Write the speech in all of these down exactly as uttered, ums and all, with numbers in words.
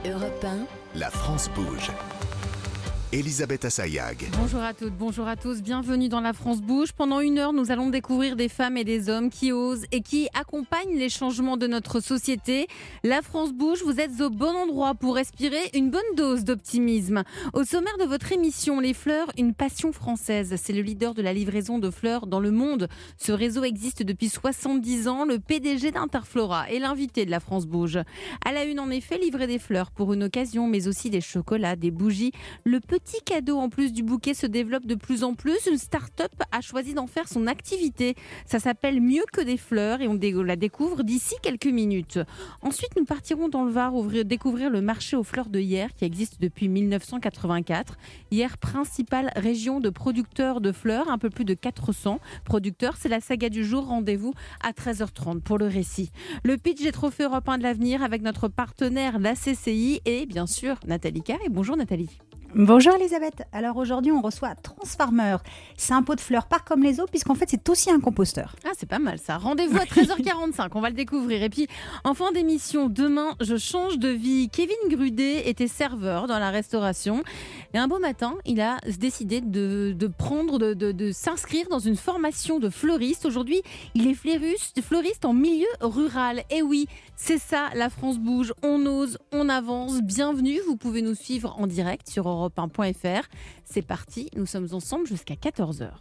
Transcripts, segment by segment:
Europe un, La France bouge. Elisabeth Assayag. Bonjour à toutes, bonjour à tous, bienvenue dans La France bouge. Pendant une heure, nous allons découvrir des femmes et des hommes qui osent et qui accompagnent les changements de notre société. La France bouge, vous êtes au bon endroit pour respirer une bonne dose d'optimisme. Au sommaire de votre émission, les fleurs, une passion française. C'est le leader de la livraison de fleurs dans le monde. Ce réseau existe depuis soixante-dix ans. Le P D G d'Interflora est l'invité de La France bouge. À la une, en effet, livrer des fleurs pour une occasion, mais aussi des chocolats, des bougies. Le petit cadeau en plus du bouquet se développe de plus en plus. Une start-up a choisi d'en faire son activité. Ça s'appelle Mieux que des fleurs et on la découvre d'ici quelques minutes. Ensuite, nous partirons dans le Var ouvrir, découvrir le marché aux fleurs de Hyères qui existe depuis mille neuf cent quatre-vingt-quatre. Hyères, principale région de producteurs de fleurs, un peu plus de quatre cents producteurs. C'est la saga du jour. Rendez-vous à treize heures trente pour le récit. Le pitch des trophées européens de l'avenir avec notre partenaire, la C C I et bien sûr Nathalie Carré. Bonjour Nathalie. Bonjour Elisabeth. Alors aujourd'hui on reçoit Transfarmer. C'est un pot de fleurs pas comme les autres puisqu'en fait c'est aussi un composteur. Ah, c'est pas mal ça. Rendez-vous à treize heures quarante-cinq, on va le découvrir. Et puis en fin d'émission, demain je change de vie. Kevin Grudet était serveur dans la restauration et un beau matin il a décidé de, de prendre, de, de, de s'inscrire dans une formation de fleuriste. Aujourd'hui il est fleuriste, fleuriste en milieu rural. Et oui, c'est ça, la France bouge, on ose, on avance. Bienvenue, vous pouvez nous suivre en direct sur europe un point f r. C'est parti, nous sommes ensemble jusqu'à quatorze heures.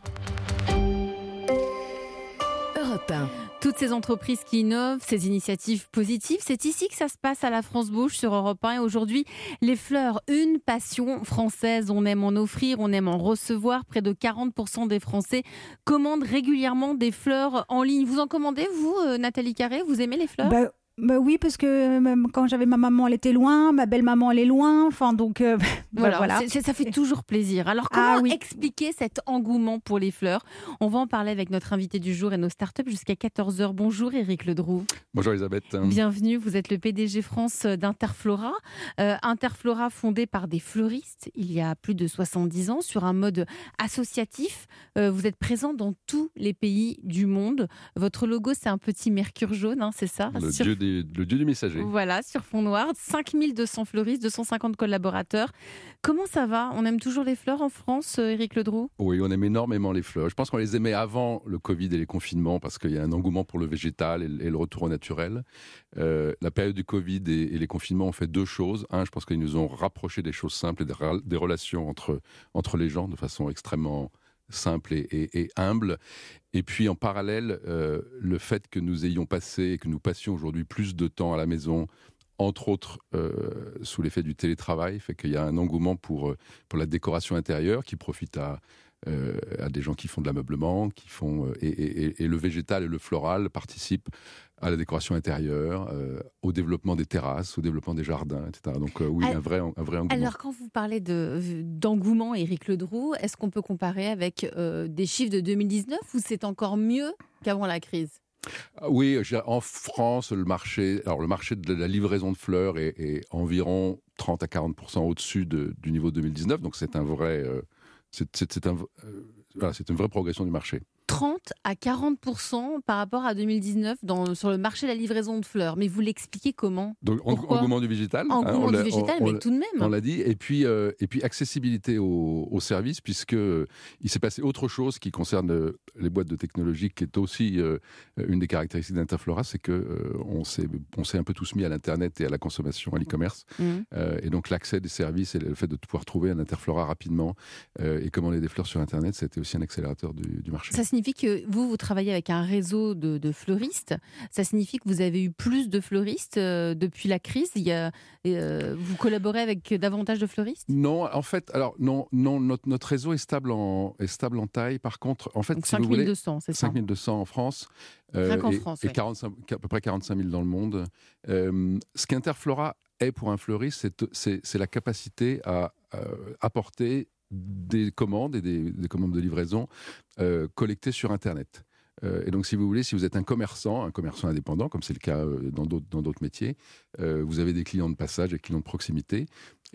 Europe un. Toutes ces entreprises qui innovent, ces initiatives positives, c'est ici que ça se passe à la France bouge sur Europe un. Et aujourd'hui, les fleurs, une passion française. On aime en offrir, on aime en recevoir. Près de quarante pour cent des Français commandent régulièrement des fleurs en ligne. Vous en commandez, vous, Nathalie Carré? Vous aimez les fleurs? Bah... Bah oui, parce que même quand j'avais ma maman, elle était loin, ma belle-maman, elle est loin. Enfin, donc, euh, voilà. voilà. C'est, c'est, ça fait toujours plaisir. Alors, comment ah, oui. expliquer cet engouement pour les fleurs? On va en parler avec notre invité du jour et nos startups jusqu'à quatorze heures. Bonjour Éric Ledroux. Bonjour Elisabeth. Bienvenue, vous êtes le P D G France d'Interflora. Euh, Interflora fondé par des fleuristes il y a plus de soixante-dix ans sur un mode associatif. Euh, vous êtes présent dans tous les pays du monde. Votre logo, c'est un petit mercure jaune, hein, c'est ça? Le sur... dieu des le dieu du messager. Voilà, sur fond noir, cinq mille deux cents fleuristes, deux cent cinquante collaborateurs. Comment ça va? On aime toujours les fleurs en France, Éric Ledroux? Oui, on aime énormément les fleurs. Je pense qu'on les aimait avant le Covid et les confinements parce qu'il y a un engouement pour le végétal et le retour au naturel. Euh, la période du Covid et, et les confinements ont fait deux choses. Un, je pense qu'ils nous ont rapproché des choses simples et des, des relations entre, entre les gens de façon extrêmement simple et, et, et humble. Et puis en parallèle, euh, le fait que nous ayons passé et que nous passions aujourd'hui plus de temps à la maison, entre autres euh, sous l'effet du télétravail, fait qu'il y a un engouement pour, pour la décoration intérieure qui profite à, euh, à des gens qui font de l'ameublement, qui font, et, et, et le végétal et le floral participent à la décoration intérieure, euh, au développement des terrasses, au développement des jardins, et cetera. Donc euh, oui, alors, un, vrai, un vrai engouement. Alors quand vous parlez de, d'engouement, Éric Ledroux, est-ce qu'on peut comparer avec euh, des chiffres de deux mille dix-neuf ou c'est encore mieux qu'avant la crise? Oui, en France, le marché, alors le marché de la livraison de fleurs est, est environ trente à quarante pour cent au-dessus de, du niveau de deux mille dix-neuf, donc c'est un vrai, euh, c'est, c'est, c'est, un, euh, voilà, c'est une vraie progression du marché. trente à quarante pour cent par rapport à deux mille dix-neuf dans, sur le marché de la livraison de fleurs. Mais vous l'expliquez comment? Donc, engouement du végétal. Engouement hein, du végétal, on, mais tout de même. On l'a dit. Et puis, euh, et puis accessibilité au, au service, puisqu'il euh, s'est passé autre chose qui concerne euh, les boîtes de technologie, qui est aussi euh, une des caractéristiques d'Interflora, c'est qu'on euh, s'est, on s'est un peu tous mis à l'Internet et à la consommation, à l'e-commerce. Mmh. Euh, et donc, l'accès des services et le fait de pouvoir trouver un Interflora rapidement euh, et commander des fleurs sur Internet, c'était aussi un accélérateur du, du marché. Ça signifie que vous, vous travaillez avec un réseau de, de fleuristes. Ça signifie que vous avez eu plus de fleuristes euh, depuis la crise. Il y a, euh, vous collaborez avec davantage de fleuristes? Non, en fait, alors non, non, notre, notre réseau est stable en est stable en taille. Par contre, en fait, donc si cinq mille deux vous cents, voulez, c'est ça? cinq mille deux cents en France, euh, en et, France, et oui. quarante-cinq, à peu près quarante-cinq mille dans le monde. Euh, ce qu'Interflora est pour un fleuriste, c'est, c'est, c'est la capacité à euh, apporter des commandes et des, des commandes de livraison euh, collectées sur Internet. Euh, et donc, si vous voulez, si vous êtes un commerçant, un commerçant indépendant, comme c'est le cas euh, dans, d'autres, dans d'autres métiers, euh, vous avez des clients de passage, des clients de proximité.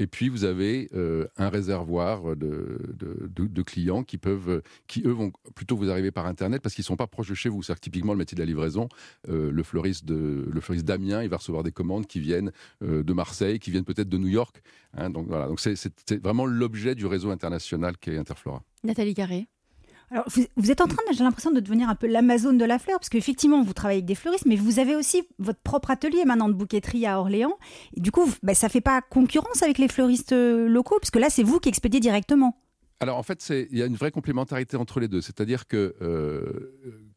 Et puis vous avez euh, un réservoir de, de, de, de clients qui peuvent, qui eux vont plutôt vous arriver par internet parce qu'ils sont pas proches de chez vous. C'est typiquement le métier de la livraison. Euh, le fleuriste de, le fleuriste d'Amiens, il va recevoir des commandes qui viennent euh, de Marseille, qui viennent peut-être de New York. Hein, donc voilà. Donc c'est, c'est, c'est vraiment l'objet du réseau international qu'est Interflora. Nathalie Carré. Alors, vous, vous êtes en train, j'ai l'impression, de devenir un peu l'Amazone de la fleur, parce qu'effectivement, vous travaillez avec des fleuristes, mais vous avez aussi votre propre atelier maintenant de bouquetterie à Orléans. Et du coup, bah, ça ne fait pas concurrence avec les fleuristes locaux, parce que là, c'est vous qui expédiez directement. Alors, en fait, il y a une vraie complémentarité entre les deux. C'est-à-dire que euh,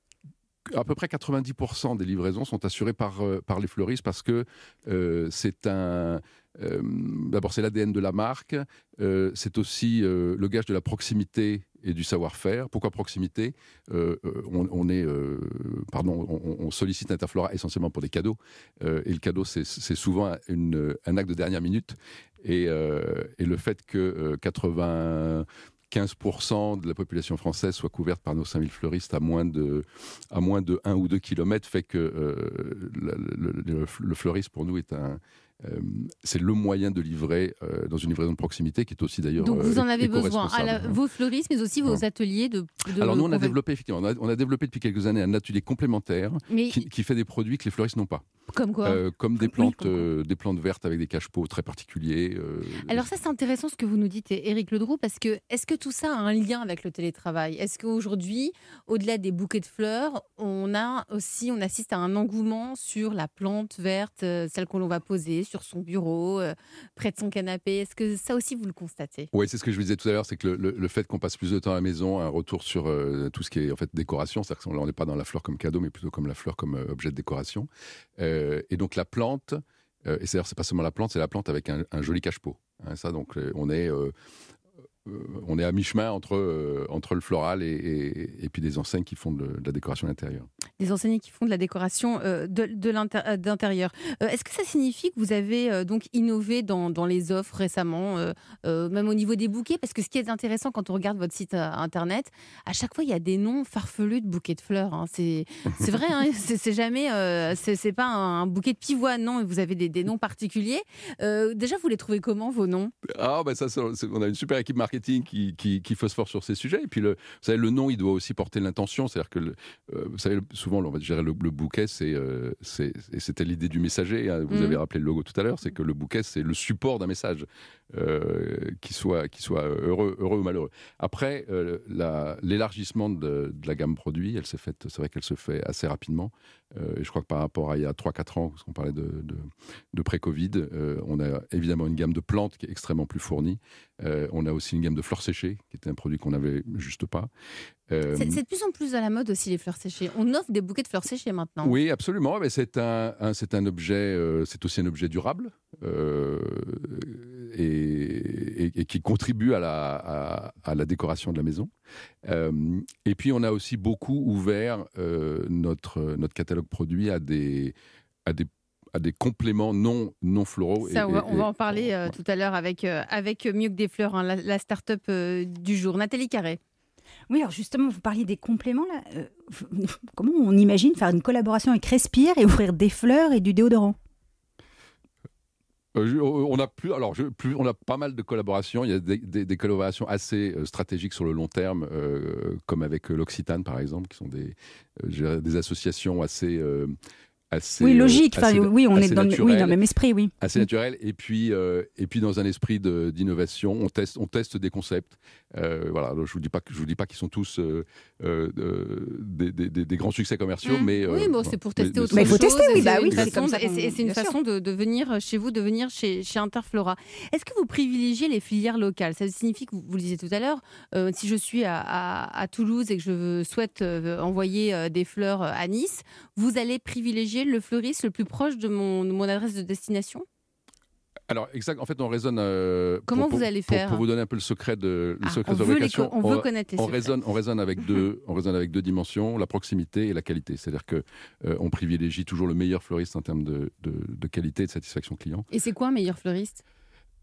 à peu près quatre-vingt-dix pour cent des livraisons sont assurées par, euh, par les fleuristes parce que euh, c'est un... Euh, d'abord, c'est l'A D N de la marque, euh, c'est aussi euh, le gage de la proximité et du savoir-faire. Pourquoi proximité ? euh, on, on est, euh, pardon, on, on sollicite Interflora essentiellement pour des cadeaux, euh, et le cadeau, c'est, c'est souvent une, un acte de dernière minute. Et, euh, et le fait que euh, quatre-vingt-quinze pour cent de la population française soit couverte par nos cinq mille fleuristes à moins de, à moins de un ou deux kilomètres fait que euh, le, le, le, le fleuriste, pour nous, est un... Euh, c'est le moyen de livrer euh, dans une livraison de proximité qui est aussi d'ailleurs. Donc vous en avez euh, besoin, à la, vos fleuristes, mais aussi vos ateliers de. de Alors nous on a développé effectivement, on a, on a développé depuis quelques années un atelier complémentaire mais... qui, qui fait des produits que les fleuristes n'ont pas. Comme quoi euh, Comme des plantes, oui, comme euh, des plantes vertes avec des cache-pots très particuliers. Euh, Alors ça c'est intéressant ce que vous nous dites, Éric Ledroux, parce que est-ce que tout ça a un lien avec le télétravail ? Est-ce qu'aujourd'hui, au-delà des bouquets de fleurs, on a aussi, on assiste à un engouement sur la plante verte, euh, celle qu'on va poser sur son bureau, euh, près de son canapé ? Est-ce que ça aussi vous le constatez ? Oui, c'est ce que je vous disais tout à l'heure, c'est que le, le, le fait qu'on passe plus de temps à la maison, un retour sur euh, tout ce qui est en fait décoration, c'est-à-dire qu'on n'est pas dans la fleur comme cadeau, mais plutôt comme la fleur comme euh, objet de décoration. Euh, et donc la plante, euh, et c'est-à-dire c'est pas seulement la plante, c'est la plante avec un, un joli cache-pot. Hein, ça, donc euh, on est euh, euh, on est à mi-chemin entre euh, entre le floral et, et, et puis des enseignes qui font de, de la décoration intérieure. Des enseignes qui font de la décoration euh, de, de l'inter- d'intérieur. Euh, est-ce que ça signifie que vous avez euh, donc innové dans, dans les offres récemment, euh, euh, même au niveau des bouquets ? Parce que ce qui est intéressant quand on regarde votre site euh, internet, à chaque fois il y a des noms farfelus de bouquets de fleurs. Hein. C'est, c'est vrai, hein, c'est, c'est jamais, euh, c'est, c'est pas un, un bouquet de pivoine, non. Vous avez des, des noms particuliers. Euh, déjà, vous les trouvez comment vos noms ? Ah ben ça, c'est, on a une super équipe marketing qui, qui, qui phosphore sur ces sujets. Et puis le, vous savez, le nom, il doit aussi porter l'intention. C'est-à-dire que, le, euh, vous savez, souvent, on va dire le, le bouquet, c'est, euh, c'est, et c'était l'idée du messager. Hein, vous mmh. avez rappelé le logo tout à l'heure, c'est que le bouquet, c'est le support d'un message, euh, qui soit, qui soit heureux, heureux ou malheureux. Après, euh, la, l'élargissement de, de la gamme produit, elle s'est faite, c'est vrai qu'elle se fait assez rapidement. Euh, et je crois que par rapport à il y a trois quatre ans, parce qu'on parlait de, de, de pré-Covid, euh, on a évidemment une gamme de plantes qui est extrêmement plus fournie. Euh, on a aussi une gamme de fleurs séchées, qui était un produit qu'on n'avait juste pas. Euh... C'est, c'est de plus en plus à la mode aussi, les fleurs séchées. On offre des bouquets de fleurs séchées maintenant. Oui, absolument. Mais c'est, un, un, c'est un objet, euh, c'est aussi un objet durable euh, et, et, et qui contribue à la, à, à la décoration de la maison. Euh, et puis, on a aussi beaucoup ouvert euh, notre, notre catalogue produit à des, à des à des compléments non, non floraux. Ça, et, on, va, on et, va en parler euh, ouais. tout à l'heure avec, euh, avec Mieux que des fleurs, hein, la, la start-up euh, du jour. Nathalie Carré. Oui, alors justement, vous parliez des compléments. Là. Euh, comment on imagine faire une collaboration avec Respire et ouvrir des fleurs et du déodorant ? Euh, on a plus, alors je, plus, on a pas mal de collaborations. Il y a des, des, des collaborations assez euh, stratégiques sur le long terme, euh, comme avec euh, l'Occitane par exemple, qui sont des, euh, des associations assez euh, Assez, oui, logique. Assez, enfin, oui, on est dans, naturel, oui, dans le même esprit, oui. Assez naturel. Et puis, euh, et puis dans un esprit de, d'innovation, on teste, on teste des concepts. Euh, voilà. Alors, je vous dis pas, je vous dis pas qu'ils sont tous euh, euh, des, des, des grands succès commerciaux, mmh. mais oui, euh, bon, c'est pour tester mais, autre mais chose. Mais il faut tester, oui, bah oui. C'est comme ça et c'est, et c'est une façon de, de venir chez vous, de venir chez, chez Interflora. Est-ce que vous privilégiez les filières locales ? Ça signifie que vous, vous le disiez tout à l'heure, euh, si je suis à, à, à Toulouse et que je souhaite euh, envoyer euh, des fleurs à Nice, vous allez privilégier le fleuriste le plus proche de mon, de mon adresse de destination ? Alors, exact. En fait, on raisonne. Euh, Comment pour, vous allez pour, faire pour vous donner un peu le secret de, le ah, secret on de veut fabrication, les, on, on veut connaître les on secrets. raisonne, on raisonne avec deux, on raisonne avec deux dimensions, la proximité et la qualité. C'est-à-dire que euh, on privilégie toujours le meilleur fleuriste en termes de, de, de qualité et de satisfaction client. Et c'est quoi un meilleur fleuriste ?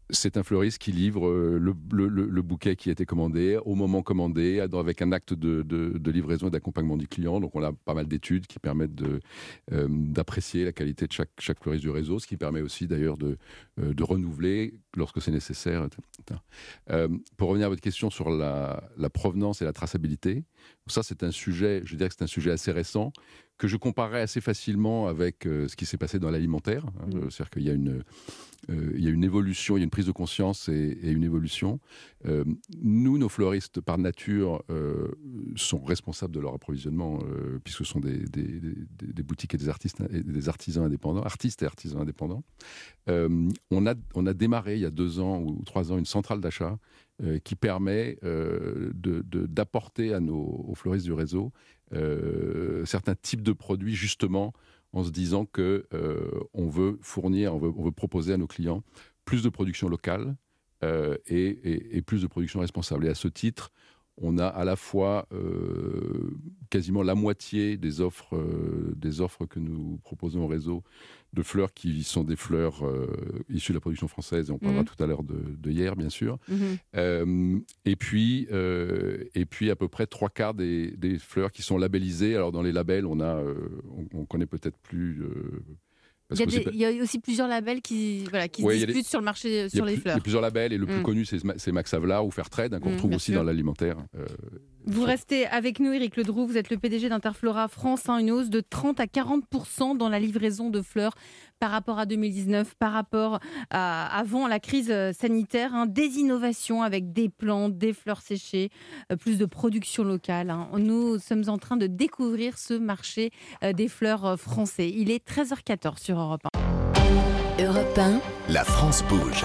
c'est un fleuriste qui livre le, le, le bouquet qui a été commandé, au moment commandé, avec un acte de, de, de livraison et d'accompagnement du client. Donc on a pas mal d'études qui permettent de, euh, d'apprécier la qualité de chaque, chaque fleuriste du réseau, ce qui permet aussi d'ailleurs de, euh, de renouveler lorsque c'est nécessaire. et cetera. Euh, pour revenir à votre question sur la, la provenance et la traçabilité, ça c'est un sujet, je dirais que c'est un sujet assez récent, que je comparais assez facilement avec euh, ce qui s'est passé dans l'alimentaire. Hein, mmh. C'est-à-dire qu'il y a une, euh, il y a une évolution, il y a une prise de conscience et, et une évolution. Euh, nous, nos fleuristes, par nature, euh, sont responsables de leur approvisionnement, euh, puisque ce sont des, des, des, des boutiques et des, artistes, et des artisans indépendants, artistes et artisans indépendants. Euh, on, a, on a démarré, il y a deux ans ou trois ans, une centrale d'achat euh, qui permet euh, de, de, d'apporter à nos, aux fleuristes du réseau Euh, certains types de produits, justement en se disant qu'on euh, veut fournir, on veut, on veut proposer à nos clients plus de production locale euh, et, et, et plus de production responsable. Et à ce titre, on a à la fois euh, quasiment la moitié des offres, euh, des offres que nous proposons au réseau de fleurs qui sont des fleurs euh, issues de la production française, et on parlera mmh. tout à l'heure de, de hier, bien sûr. Mmh. Euh, et, puis, euh, et puis, à peu près trois quarts des, des fleurs qui sont labellisées. Alors, dans les labels, on a, euh, on, on connaît peut-être plus... Euh, il y, a des, pas... il y a aussi plusieurs labels qui, voilà, qui ouais, se disputent des... sur le marché sur les plus, fleurs. Il y a plusieurs labels, et le plus mmh. connu, c'est, c'est Max Havelaar ou Fairtrade, hein, qu'on mmh, retrouve aussi sûr. Dans l'alimentaire. Euh, Vous sur... restez avec nous, Éric Ledroux, vous êtes le P D G d'Interflora France, hein, une hausse de trente à quarante pour cent dans la livraison de fleurs par rapport à deux mille dix-neuf, par rapport à avant la crise sanitaire, hein, des innovations avec des plantes, des fleurs séchées, euh, plus de production locale. Hein. Nous sommes en train de découvrir ce marché euh, des fleurs français. Il est treize heures quatorze sur Europe un. Europe un. La France bouge.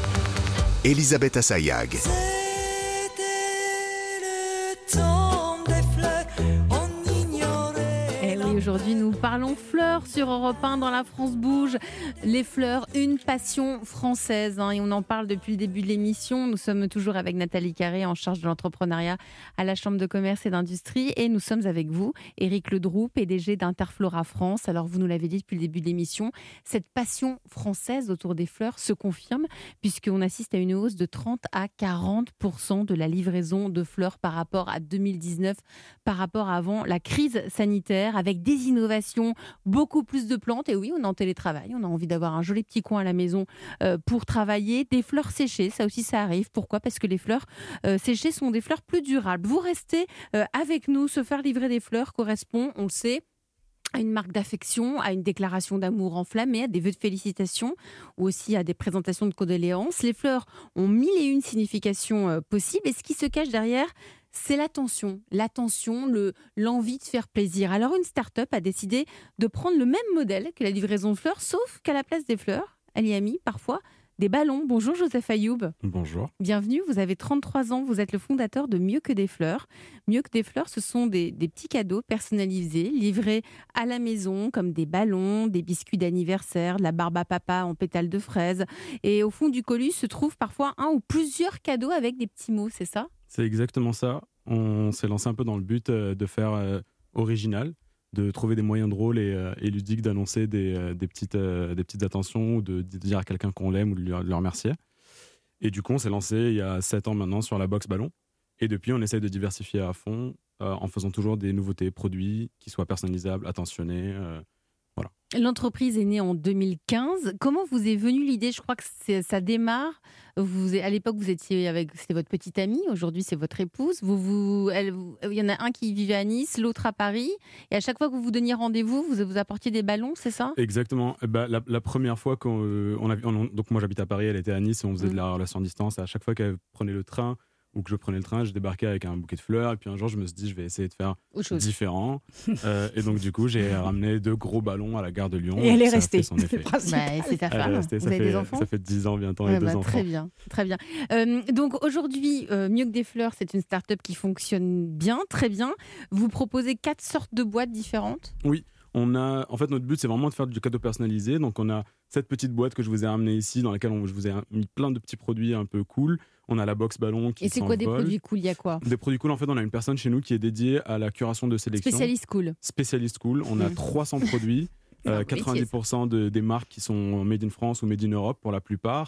Elisabeth Assayag. Aujourd'hui, nous parlons fleurs sur Europe un dans La France bouge. Les fleurs, une passion française. Hein, et on en parle depuis le début de l'émission. Nous sommes toujours avec Nathalie Carré, en charge de l'entrepreneuriat à la Chambre de commerce et d'industrie. Et nous sommes avec vous, Éric Ledroux, P D G d'Interflora France. Alors, vous nous l'avez dit depuis le début de l'émission, cette passion française autour des fleurs se confirme, puisqu'on assiste à une hausse de trente à quarante pour cent de la livraison de fleurs par rapport à deux mille dix-neuf, par rapport à avant la crise sanitaire, avec des innovations, beaucoup plus de plantes. Et oui, on est en télétravail, on a envie d'avoir un joli petit coin à la maison euh, pour travailler. Des fleurs séchées, ça aussi, ça arrive. Pourquoi ? Parce que les fleurs euh, séchées sont des fleurs plus durables. Vous restez euh, avec nous. Se faire livrer des fleurs correspond, on le sait, à une marque d'affection, à une déclaration d'amour enflammée, à des vœux de félicitations ou aussi à des présentations de condoléances. Les fleurs ont mille et une significations euh, possibles. Et ce qui se cache derrière, c'est l'attention, l'attention, le, l'envie de faire plaisir. Alors une start-up a décidé de prendre le même modèle que la livraison de fleurs, sauf qu'à la place des fleurs, elle y a mis parfois des ballons. Bonjour Joseph Ayoub. Bonjour. Bienvenue, vous avez trente-trois ans, vous êtes le fondateur de Mieux que des fleurs. Mieux que des fleurs, ce sont des, des petits cadeaux personnalisés, livrés à la maison, comme des ballons, des biscuits d'anniversaire, de la barbe à papa en pétales de fraises. Et au fond du colis se trouvent parfois un ou plusieurs cadeaux avec des petits mots, c'est ça ? C'est exactement ça. On s'est lancé un peu dans le but de faire euh, original, de trouver des moyens drôles et, euh, et ludiques d'annoncer des, euh, des, petites, euh, des petites attentions ou de, de dire à quelqu'un qu'on l'aime ou de lui, de le remercier. Et du coup, on s'est lancé il y a sept ans maintenant sur la box ballon. Et depuis, on essaye de diversifier à fond euh, en faisant toujours des nouveautés, produits qui soient personnalisables, attentionnés. Euh, voilà. L'entreprise est née en deux mille quinze. Comment vous est venue l'idée ? Je crois que c'est, ça démarre. Vous, à l'époque, vous étiez avec, c'était votre petite amie. Aujourd'hui, c'est votre épouse. Vous, vous, elle, vous, il y en a un qui vivait à Nice, l'autre à Paris. Et à chaque fois que vous vous donniez rendez-vous, vous vous apportiez des ballons, c'est ça ? Exactement. Bah, la, la première fois qu'on euh, on a, on, donc moi j'habite à Paris, elle était à Nice et on faisait mmh. de la relation à distance. Et à chaque fois qu'elle prenait le train ou que je prenais le train, je débarquais avec un bouquet de fleurs. Et puis un jour, je me suis dit, je vais essayer de faire différent. euh, et donc, du coup, j'ai ramené deux gros ballons à la gare de Lyon. Et elle est restée. Bah, c'est ta femme. Restée, vous avez fait, des enfants ? Ça fait dix ans bientôt. Ouais, et deux bah, enfants. Très bien. Très bien. Euh, donc, aujourd'hui, euh, Mieux que des fleurs, c'est une start-up qui fonctionne bien, très bien. Vous proposez quatre sortes de boîtes différentes ? Oui. On a, en fait, notre but, c'est vraiment de faire du cadeau personnalisé. Donc, on a cette petite boîte que je vous ai ramenée ici, dans laquelle on, je vous ai mis plein de petits produits un peu cool. On a la box ballon qui Et c'est quoi des produits cool ? Il y a quoi ? Des produits cool, en fait, on a une personne chez nous qui est dédiée à la curation de sélection. Spécialiste cool. Spécialiste cool. On a trois cents produits, euh, quatre-vingt-dix pour cent de, des marques qui sont made in France ou made in Europe pour la plupart.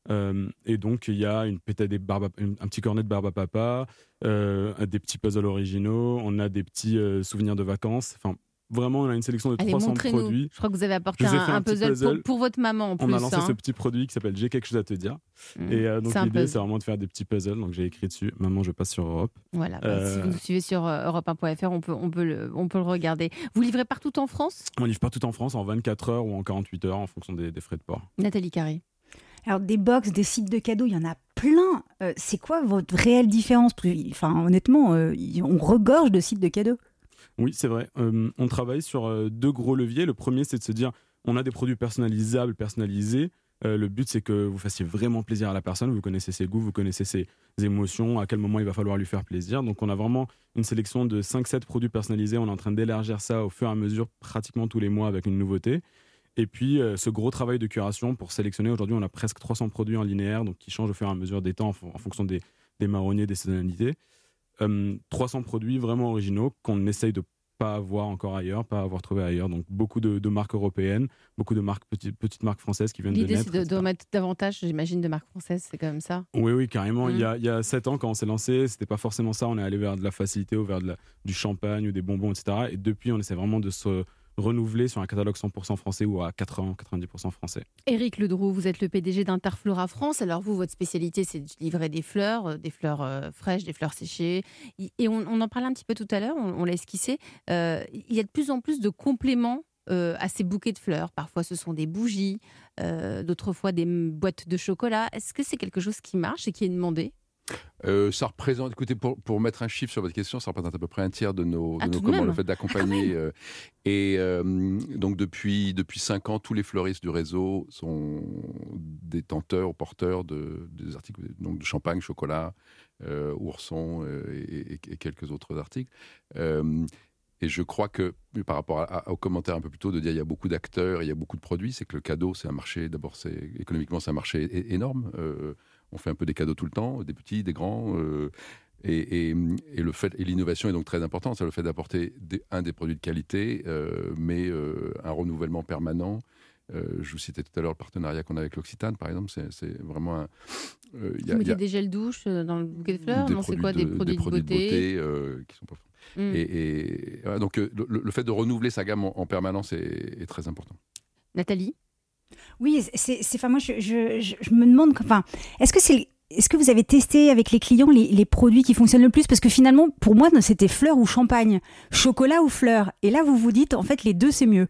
Euh, et donc, il y a une, peut-être des barbes à- une- un petit cornet de barbe à papa, euh, des petits puzzles originaux, on a des petits euh, souvenirs de vacances. Enfin, vraiment, on a une sélection de Allez, trois cents montrez-nous. produits. Je crois que vous avez apporté Je vous ai un, fait un un petit puzzle, puzzle. Pour, pour votre maman en plus. On a lancé hein. ce petit produit qui s'appelle J'ai quelque chose à te dire. Mmh. Et euh, donc, C'est un l'idée, puzzle. c'est vraiment de faire des petits puzzles. Donc, j'ai écrit dessus. Maman, je passe sur Europe. Voilà, bah, Euh, si vous nous suivez sur euh, europe un point f r, on peut, on, peut le, on peut le regarder. Vous livrez partout en France? On livre partout en France en vingt-quatre heures ou en quarante-huit heures en fonction des, des frais de port. Nathalie Carré. Alors, des box, des sites de cadeaux, il y en a plein. Euh, c'est quoi votre réelle différence? Enfin, honnêtement, euh, on regorge de sites de cadeaux. Oui, c'est vrai. Euh, on travaille sur euh, deux gros leviers. Le premier, c'est de se dire, on a des produits personnalisables, personnalisés. Euh, le but, c'est que vous fassiez vraiment plaisir à la personne. Vous connaissez ses goûts, vous connaissez ses émotions, à quel moment il va falloir lui faire plaisir. Donc, on a vraiment une sélection de cinq sept produits personnalisés. On est en train d'élargir ça au fur et à mesure, pratiquement tous les mois, avec une nouveauté. Et puis, euh, ce gros travail de curation pour sélectionner. Aujourd'hui, on a presque trois cents produits en linéaire, donc qui changent au fur et à mesure des temps en, f- en fonction des, des marronniers, des saisonnalités. Euh, trois cents produits vraiment originaux qu'on essaye de pas avoir encore ailleurs, pas avoir trouvé ailleurs. Donc, beaucoup de, de marques européennes, beaucoup de marques, petites, petites marques françaises qui viennent de L'idée, naître. c'est de, et de cetera. remettre davantage, j'imagine, de marques françaises. C'est comme ça. Oui, oui, carrément. Mm. Il y a, il y a sept ans, quand on s'est lancé, c'était pas forcément ça. On est allé vers de la facilité ou vers de la- du champagne ou des bonbons, et cetera. Et depuis, on essaie vraiment de se renouveler sur un catalogue cent pour cent français ou à quatre-vingts à quatre-vingt-dix pour cent français. Éric Ledroux, vous êtes le P D G d'Interflora France. Alors vous, votre spécialité, c'est de livrer des fleurs, euh, des fleurs euh, fraîches, des fleurs séchées. I- Et on, on en parlait un petit peu tout à l'heure, on, on l'a esquissé. Euh, il y a de plus en plus de compléments euh, à ces bouquets de fleurs. Parfois, ce sont des bougies, euh, d'autres fois des m- boîtes de chocolat. Est-ce que c'est quelque chose qui marche et qui est demandé? Euh, ça représente, écoutez, pour, pour mettre un chiffre sur votre question, ça représente à peu près un tiers de nos, Ah, de nos tout de commandes, même. le fait d'accompagner. euh, et euh, donc, depuis, depuis cinq ans, tous les fleuristes du réseau sont détenteurs ou porteurs de, des articles donc de champagne, chocolat, euh, ourson euh, et, et- et quelques autres articles. Euh, et je crois que, par rapport à, à, aux commentaires un peu plus tôt, de dire il y a beaucoup d'acteurs, il y a beaucoup de produits, c'est que le cadeau, c'est un marché, d'abord, c'est, économiquement, c'est un marché é- énorme. Euh, on fait un peu des cadeaux tout le temps, des petits, des grands. Euh, et, et, et le fait, et l'innovation est donc très importante. C'est le fait d'apporter des, un des produits de qualité, euh, mais euh, un renouvellement permanent. Euh, je vous citais tout à l'heure le partenariat qu'on a avec l'Occitane, par exemple. C'est, c'est vraiment un. Euh, y Vous a- y mettez a des gels douche euh, dans le bouquet de fleurs? des Non, c'est produits quoi? Des de- produits, des produits de beauté, euh, qui sont pas. Mm. Et, et voilà, donc euh, le, le fait de renouveler sa gamme en, en permanence est, est très important. Nathalie? Oui, c'est, c'est, enfin, moi, je, je, je, je me demande, enfin, est-ce que c'est, est-ce que vous avez testé avec les clients les, les produits qui fonctionnent le plus? Parce que finalement, pour moi, c'était fleurs ou champagne, chocolat ou fleurs. Et là, vous vous dites, en fait, les deux, c'est mieux.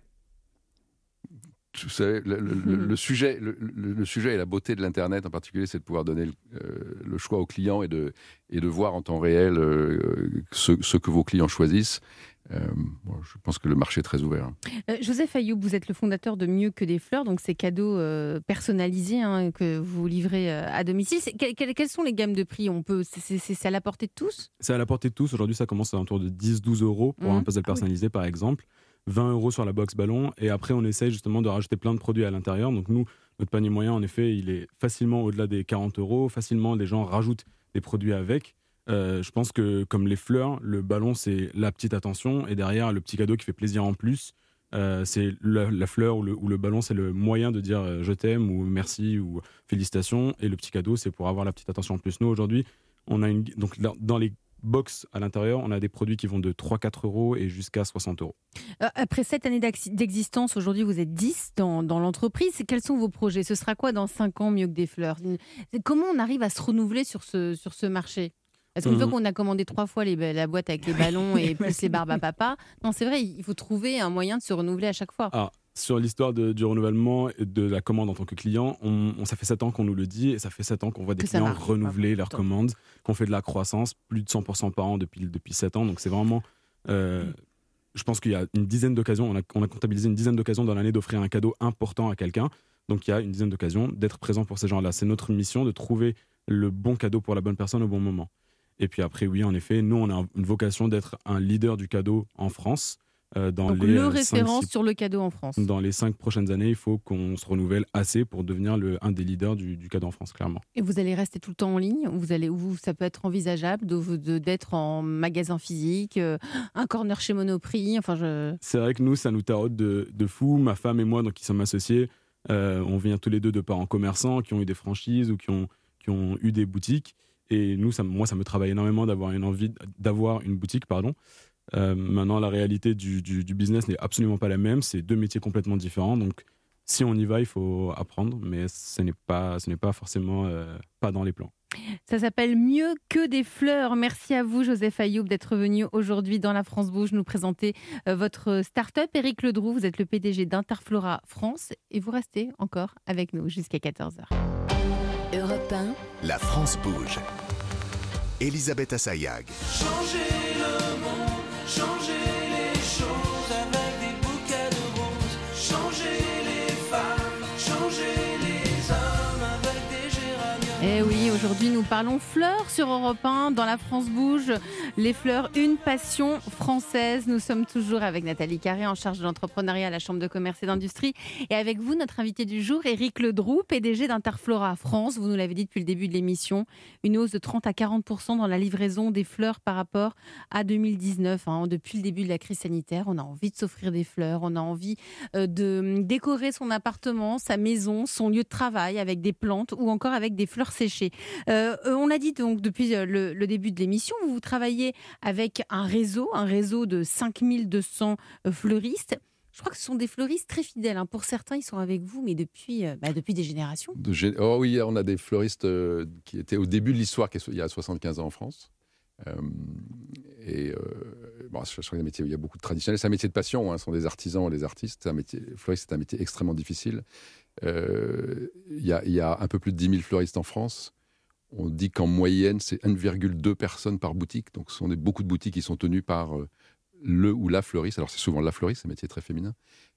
Vous savez, le, le- le- le sujet, le, le- le sujet et la beauté de l'Internet en particulier, c'est de pouvoir donner le, euh, le choix aux clients et de, et de voir en temps réel euh, ce, ce que vos clients choisissent. Euh, bon, je pense que le marché est très ouvert. Euh, Joseph Ayoub, vous êtes le fondateur de Mieux que des fleurs, donc ces cadeaux euh, personnalisés hein, que vous livrez euh, à domicile. C'est- que- que- quelles sont les gammes de prix? On peut, c'est, c'est- c'est à la portée de tous? C'est à la portée de tous. Aujourd'hui, ça commence à un tour de dix douze euros pour Mhm. un puzzle personnalisé, par exemple. vingt euros sur la box ballon. Et après, on essaye justement de rajouter plein de produits à l'intérieur. Donc, nous, notre panier moyen, en effet, il est facilement au-delà des quarante euros. Facilement, les gens rajoutent des produits avec. Euh, je pense que, comme les fleurs, le ballon, c'est la petite attention. Et derrière, le petit cadeau qui fait plaisir en plus, euh, c'est la, la fleur ou le, ou le ballon, c'est le moyen de dire euh, je t'aime ou merci ou félicitations. Et le petit cadeau, c'est pour avoir la petite attention en plus. Nous, aujourd'hui, on a une, donc, dans- dans les box à l'intérieur, on a des produits qui vont de trois à quatre euros et jusqu'à soixante euros. Euh, Après sept années d'axi- d'existence, aujourd'hui vous êtes dix dans, dans l'entreprise. Quels sont vos projets? Ce sera quoi dans cinq ans Mieux que des fleurs? Comment on arrive à se renouveler sur ce, sur ce marché? Parce qu'une Mhm. fois qu'on a commandé trois fois les, la boîte avec les ballons et plus les barbes à papa, non c'est vrai, il faut trouver un moyen de se renouveler à chaque fois. Ah, sur l'histoire de- du renouvellement et de la commande en tant que client, on, on- ça fait sept ans qu'on nous le dit et ça fait sept ans qu'on voit des Que ça clients marche. renouveler Ah, leurs pourtant. commandes, qu'on fait de la croissance, plus de cent pour cent par an depuis, depuis sept ans. Donc c'est vraiment... euh, je pense qu'il y a une dizaine d'occasions, on a, on a comptabilisé une dizaine d'occasions dans l'année d'offrir un cadeau important à quelqu'un. Donc il y a une dizaine d'occasions d'être présent pour ces gens-là. C'est notre mission de trouver le bon cadeau pour la bonne personne au bon moment. Et puis après, oui, en effet, nous, on a une vocation d'être un leader du cadeau en France. Euh, dans Donc les, le euh, référence cinq, six sur le cadeau en France. Dans les cinq prochaines années, il faut qu'on se renouvelle assez pour devenir le, un des leaders du, du cadeau en France, clairement. Et vous allez rester tout le temps en ligne? Vous allez, ou ça peut être envisageable de, de- d'être en magasin physique, euh, un corner chez Monoprix, enfin je... C'est vrai que nous, ça nous taraude de, de fou. Ma femme et moi, donc, qui sommes associés, Euh, on vient tous les deux de parents commerçants qui ont eu des franchises ou qui ont, qui ont eu des boutiques. Et nous, ça, moi, ça me travaille énormément d'avoir une envie d'avoir une boutique, pardon. Euh, maintenant, la réalité du, du, du business n'est absolument pas la même. C'est deux métiers complètement différents. Donc, si on y va, il faut apprendre, mais ce n'est pas, ce n'est pas forcément euh, pas dans les plans. Ça s'appelle Mieux que des fleurs. Merci à vous, Joseph Ayoub, d'être venu aujourd'hui dans La France Bouge nous présenter euh, votre start-up. Éric Ledroux, vous êtes le P D G d'Interflora France et vous restez encore avec nous jusqu'à quatorze heures. Europe un, La France Bouge. Elisabeth Assayag. Changer le monde, changer les choses avec des bouquets de roses. Changer les femmes, changer les hommes avec des géraniums. Eh oui, aujourd'hui nous parlons fleurs sur Europe un dans La France Bouge. Les fleurs, une passion française. Nous sommes toujours avec Nathalie Carré en charge de l'entrepreneuriat à la Chambre de commerce et d'industrie. Et avec vous, notre invité du jour, Éric Ledroux, P D G d'Interflora France. Vous nous l'avez dit depuis le début de l'émission, une hausse de trente à quarante pour cent dans la livraison des fleurs par rapport à deux mille dix-neuf. Hein. Depuis le début de la crise sanitaire, on a envie de s'offrir des fleurs, on a envie euh, de décorer son appartement, sa maison, son lieu de travail avec des plantes ou encore avec des fleurs séchées. Euh, on l'a dit donc depuis le, le début de l'émission, vous, vous travaillez avec un réseau, un réseau de cinq mille deux cents fleuristes. Je crois que ce sont des fleuristes très fidèles. Hein. Pour certains, ils sont avec vous, mais depuis, bah, depuis des générations. De gé... Oh oui, on a des fleuristes euh, qui étaient au début de l'histoire, qui est, il y a soixante-quinze ans en France. Euh, et euh, bon, je crois que métier, il y a beaucoup de traditionnels. C'est un métier de passion. Hein. Ce sont des artisans, des artistes. C'est un métier, fleuriste, c'est un métier extrêmement difficile. Euh, il, y a, il y a un peu plus de dix mille fleuristes en France. On dit qu'en moyenne, c'est un virgule deux personnes par boutique. Donc, ce sont des, beaucoup de boutiques qui sont tenues par euh, le ou la fleuriste. Alors, c'est souvent la fleuriste, c'est un métier très féminin.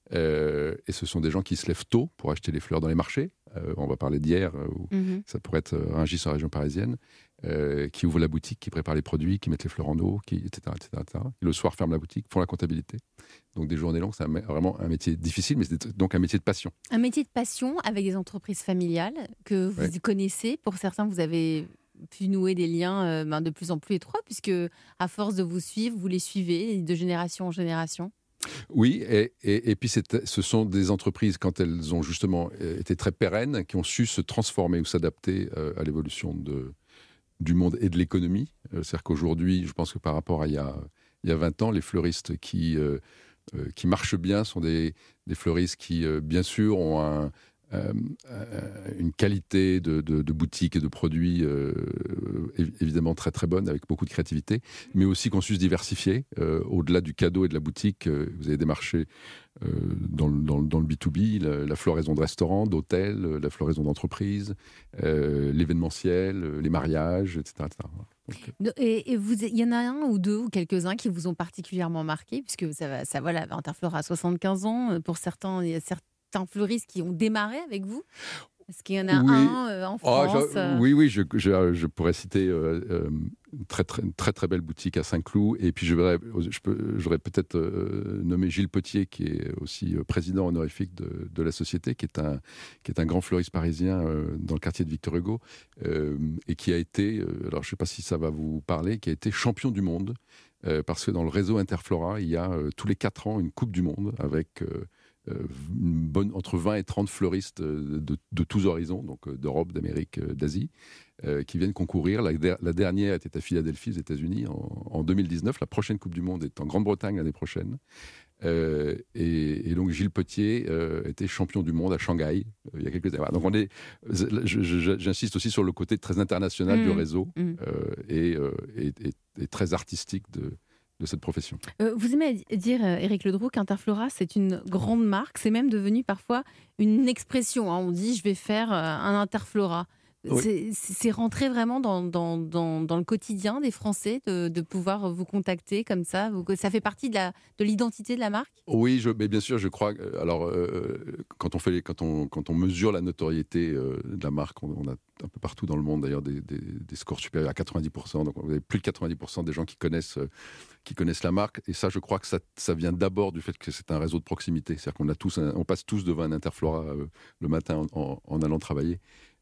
Euh, et ce sont des gens qui se lèvent tôt pour acheter les fleurs dans les marchés. Euh, on va parler d'hier, euh, où mm-hmm. ça pourrait être Rungis en région parisienne, euh, qui ouvrent la boutique, qui préparent les produits, qui mettent les fleurs en eau, qui, et cetera, et cetera, et cetera. Et le soir, ferment la boutique, font la comptabilité. Donc, des journées longues, c'est un, vraiment un métier difficile, mais c'est donc un métier de passion. Un métier de passion avec des entreprises familiales que vous ouais. connaissez. Pour certains, vous avez pu nouer des liens euh, ben, de plus en plus étroits, puisque à force de vous suivre, vous les suivez de génération en génération. Oui, et, et, et puis c'est, ce sont des entreprises, quand elles ont justement été très pérennes, qui ont su se transformer ou s'adapter euh, à l'évolution de, du monde et de l'économie. Euh, c'est-à-dire qu'aujourd'hui, je pense que par rapport à il y a, il y a vingt ans, les fleuristes qui, euh, euh, qui marchent bien sont des, des fleuristes qui, euh, bien sûr, ont un... Euh, euh, une qualité de, de, de boutique et de produits euh, évidemment très très bonne, avec beaucoup de créativité, mais aussi qu'on su se diversifier euh, au-delà du cadeau et de la boutique. Euh, vous avez des marchés euh, dans, le, dans, le, dans le B deux B, la, la floraison de restaurants, d'hôtels, la floraison d'entreprises, euh, l'événementiel, les mariages, et cetera, et cetera. Donc, et, et vous, il y en a un ou deux ou quelques-uns qui vous ont particulièrement marqué, puisque ça va, ça voilà, Interflora a soixante-quinze ans. Pour certains, il y a certains un fleuristes qui ont démarré avec vous? Est-ce qu'il y en a oui. un euh, en France? Oh, je, oui, oui, je, je, je pourrais citer euh, euh, une très, très, très, très belle boutique à Saint-Cloud. Et puis, je voudrais, je peux, j'aurais peut-être euh, nommé Gilles Potier, qui est aussi euh, président honorifique de, de la société, qui est un, qui est un grand fleuriste parisien euh, dans le quartier de Victor Hugo, euh, et qui a été, euh, alors je ne sais pas si ça va vous parler, qui a été champion du monde. Euh, parce que dans le réseau Interflora, il y a euh, tous les quatre ans une Coupe du Monde avec... Euh, Une bonne, entre vingt et trente fleuristes de, de, de tous horizons, donc d'Europe, d'Amérique, d'Asie, euh, qui viennent concourir. La, la dernière était à Philadelphie, aux États-Unis, en, en deux mille dix-neuf. La prochaine Coupe du Monde est en Grande-Bretagne l'année prochaine. Euh, et, et donc Gilles Potier euh, était champion du monde à Shanghai euh, il y a quelques années. Donc on est, je, je, j'insiste aussi sur le côté très international mmh. du réseau mmh. euh, et, euh, et, et, et très artistique de de cette profession. Euh, vous aimez dire, euh, Éric Ledroux, qu'Interflora, c'est une grande marque. C'est même devenu parfois une expression. Hein. On dit, je vais faire euh, un Interflora. Oui. C'est, c'est rentré vraiment dans, dans, dans, dans le quotidien des Français de, de pouvoir vous contacter comme ça. Vous, ça fait partie de, la, de l'identité de la marque? Oui, je, mais bien sûr, je crois. Alors, euh, quand, on fait les, quand, on, quand on mesure la notoriété euh, de la marque, on, on a un peu partout dans le monde d'ailleurs des, des, des scores supérieurs à quatre-vingt-dix pour cent. Donc, vous avez plus de quatre-vingt-dix pour cent des gens qui connaissent, euh, qui connaissent la marque. Et ça, je crois que ça, ça vient d'abord du fait que c'est un réseau de proximité. C'est-à-dire qu'on a tous un, on passe tous devant un Interflora euh, le matin en, en, en allant travailler.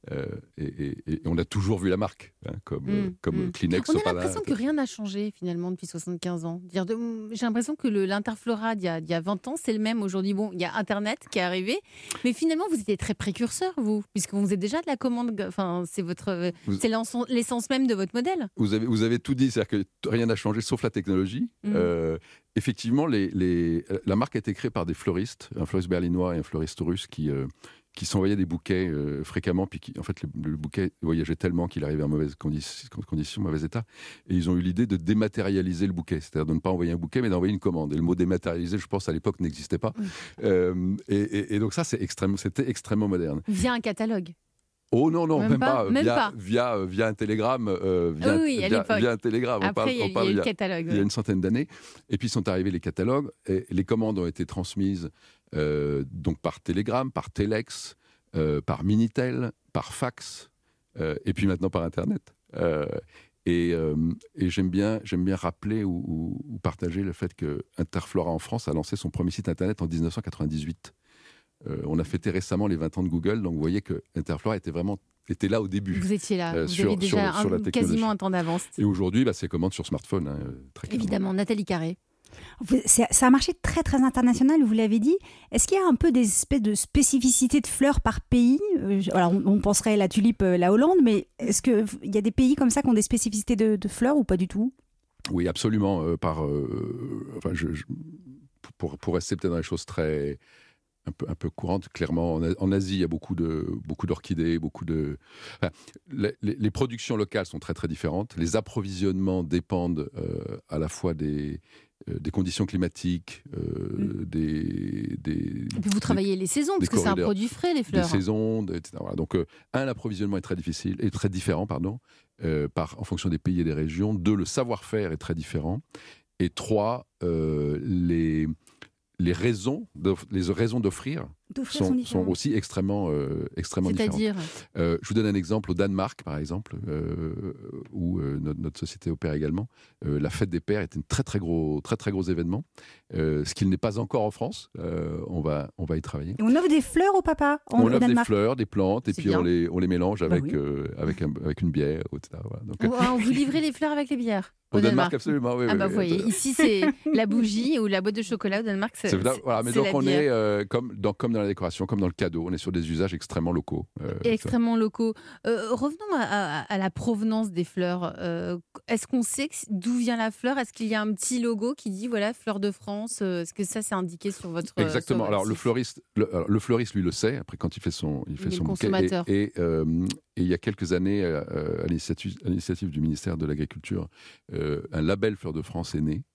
Euh, et, et, et on a toujours vu la marque, hein, comme, Mmh, euh, comme mmh. Kleenex, On a Sopalin. l'impression que rien n'a changé finalement depuis soixante-quinze ans. Dire de- J'ai l'impression que le- l'Interflora d'il y, a- d'il y a vingt ans, c'est le même aujourd'hui. Bon, il y a Internet qui est arrivé, mais finalement, vous étiez très précurseur, vous, puisque vous êtes déjà de la commande. Enfin, c'est votre, Vous- c'est l'en- l'essence même de votre modèle. Vous avez, vous avez tout dit, c'est-à-dire que rien n'a changé sauf la technologie. Mm. Euh, effectivement, les, les, la marque a été créée par des fleuristes, un fleuriste berlinois et un fleuriste russe qui, euh, qui s'envoyaient des bouquets euh, fréquemment, puis qui, en fait, le, le bouquet voyageait tellement qu'il arrivait en mauvaise condition, condition, mauvais état. Et ils ont eu l'idée de dématérialiser le bouquet, c'est-à-dire de ne pas envoyer un bouquet, mais d'envoyer une commande. Et le mot dématérialiser, je pense, à l'époque, n'existait pas. Oui. Euh, et, et, et donc ça, c'est extrêmement, c'était extrêmement moderne. Via un catalogue. Oh non, non, Même même, pas, pas, même via, pas. Via, euh, via un télégramme. euh, via, Ah oui, à via, l'époque. via un télégramme. On Après, parle- il y a, on il y a parle eu le via- catalogue. il y a ouais. une centaine d'années. Et puis sont arrivés les catalogues. Et les commandes ont été transmises euh, donc par télégramme, par téléx, euh, par Minitel, par fax, euh, et puis maintenant par Internet. Euh, et euh, et j'aime, bien, j'aime bien rappeler ou, ou- ou partager le fait que Interflora en France a lancé son premier site Internet en dix-neuf cent quatre-vingt-dix-huit. Euh, on a fêté récemment les vingt ans de Google, donc vous voyez que Interflora était vraiment était là au début. Vous étiez là, Euh, vous sur- avez déjà sur- sur la un- technologie. quasiment un temps d'avance. Et aujourd'hui, bah, c'est commande sur smartphone, hein, très clairement. Évidemment, Nathalie Carré. Vous- c'est- C'est un marché très très international, vous l'avez dit. Est-ce qu'il y a un peu des espèces de spécificités de fleurs par pays? Euh, je- Alors on, on penserait la tulipe, euh, la Hollande, mais est-ce qu'il y a des pays comme ça qui ont des spécificités de, de fleurs ou pas du tout? Oui, absolument. euh, par, euh, enfin, je, je- pour, pour rester peut-être dans les choses très un peu, un peu courantes, clairement, en, A- en Asie, il y a beaucoup de beaucoup d'orchidées, beaucoup de. Enfin, les, les- les productions locales sont très très différentes. Les approvisionnements dépendent euh, à la fois des euh, des conditions climatiques, euh, des, des Et puis vous travaillez les saisons, des parce que c'est un corridors, produit frais, les des fleurs. saisons, de- et cetera. Voilà. Donc, euh, un, l'approvisionnement est très difficile, est très différent, pardon, euh, par, en fonction des pays et des régions. Deux, le savoir-faire est très différent. Et trois, euh, les, les raisons, d'off- les raisons d'offrir D'offrir sont sont, différents. sont aussi extrêmement, euh, extrêmement différentes. C'est-à-dire, Euh, je vous donne un exemple au Danemark, par exemple, euh, où euh, notre, notre société opère également. Euh, la fête des pères est un très très gros, très très gros événement, euh, ce qu'il n'est pas encore en France. Euh, on va, on va y travailler. Et on offre des fleurs au papa en, On au offre des Danemark. fleurs, des plantes, et C'est puis bien. on les, on les mélange avec, oui. euh, avec, un- avec une bière, et cetera. Voilà. Donc, euh, on, on vous livrez les fleurs avec les bières au Danemark, absolument. Oui, Ah oui, bah oui. vous voyez, ici c'est la bougie ou la boîte de chocolat. Au Danemark, c'est C'est vrai, voilà, mais c'est donc la on bière. est euh, comme, dans, comme dans la décoration, comme dans le cadeau, on est sur des usages extrêmement locaux. euh, Et extrêmement locaux. Euh, revenons à, à- à la provenance des fleurs. Euh, Est-ce qu'on sait que- d'où vient la fleur? Est-ce qu'il y a un petit logo qui dit voilà fleur de France? Euh, Est-ce que ça c'est indiqué sur votre Exactement. sur votre Alors le site fleuriste, le, alors, le fleuriste lui le sait. Après quand il fait son, il fait Il est son le bouquet. consommateur. Et, et, euh, et il y a quelques années, euh, euh, à l'initiative à l'initiative du ministère de l'Agriculture, euh, un label Fleur de France est né.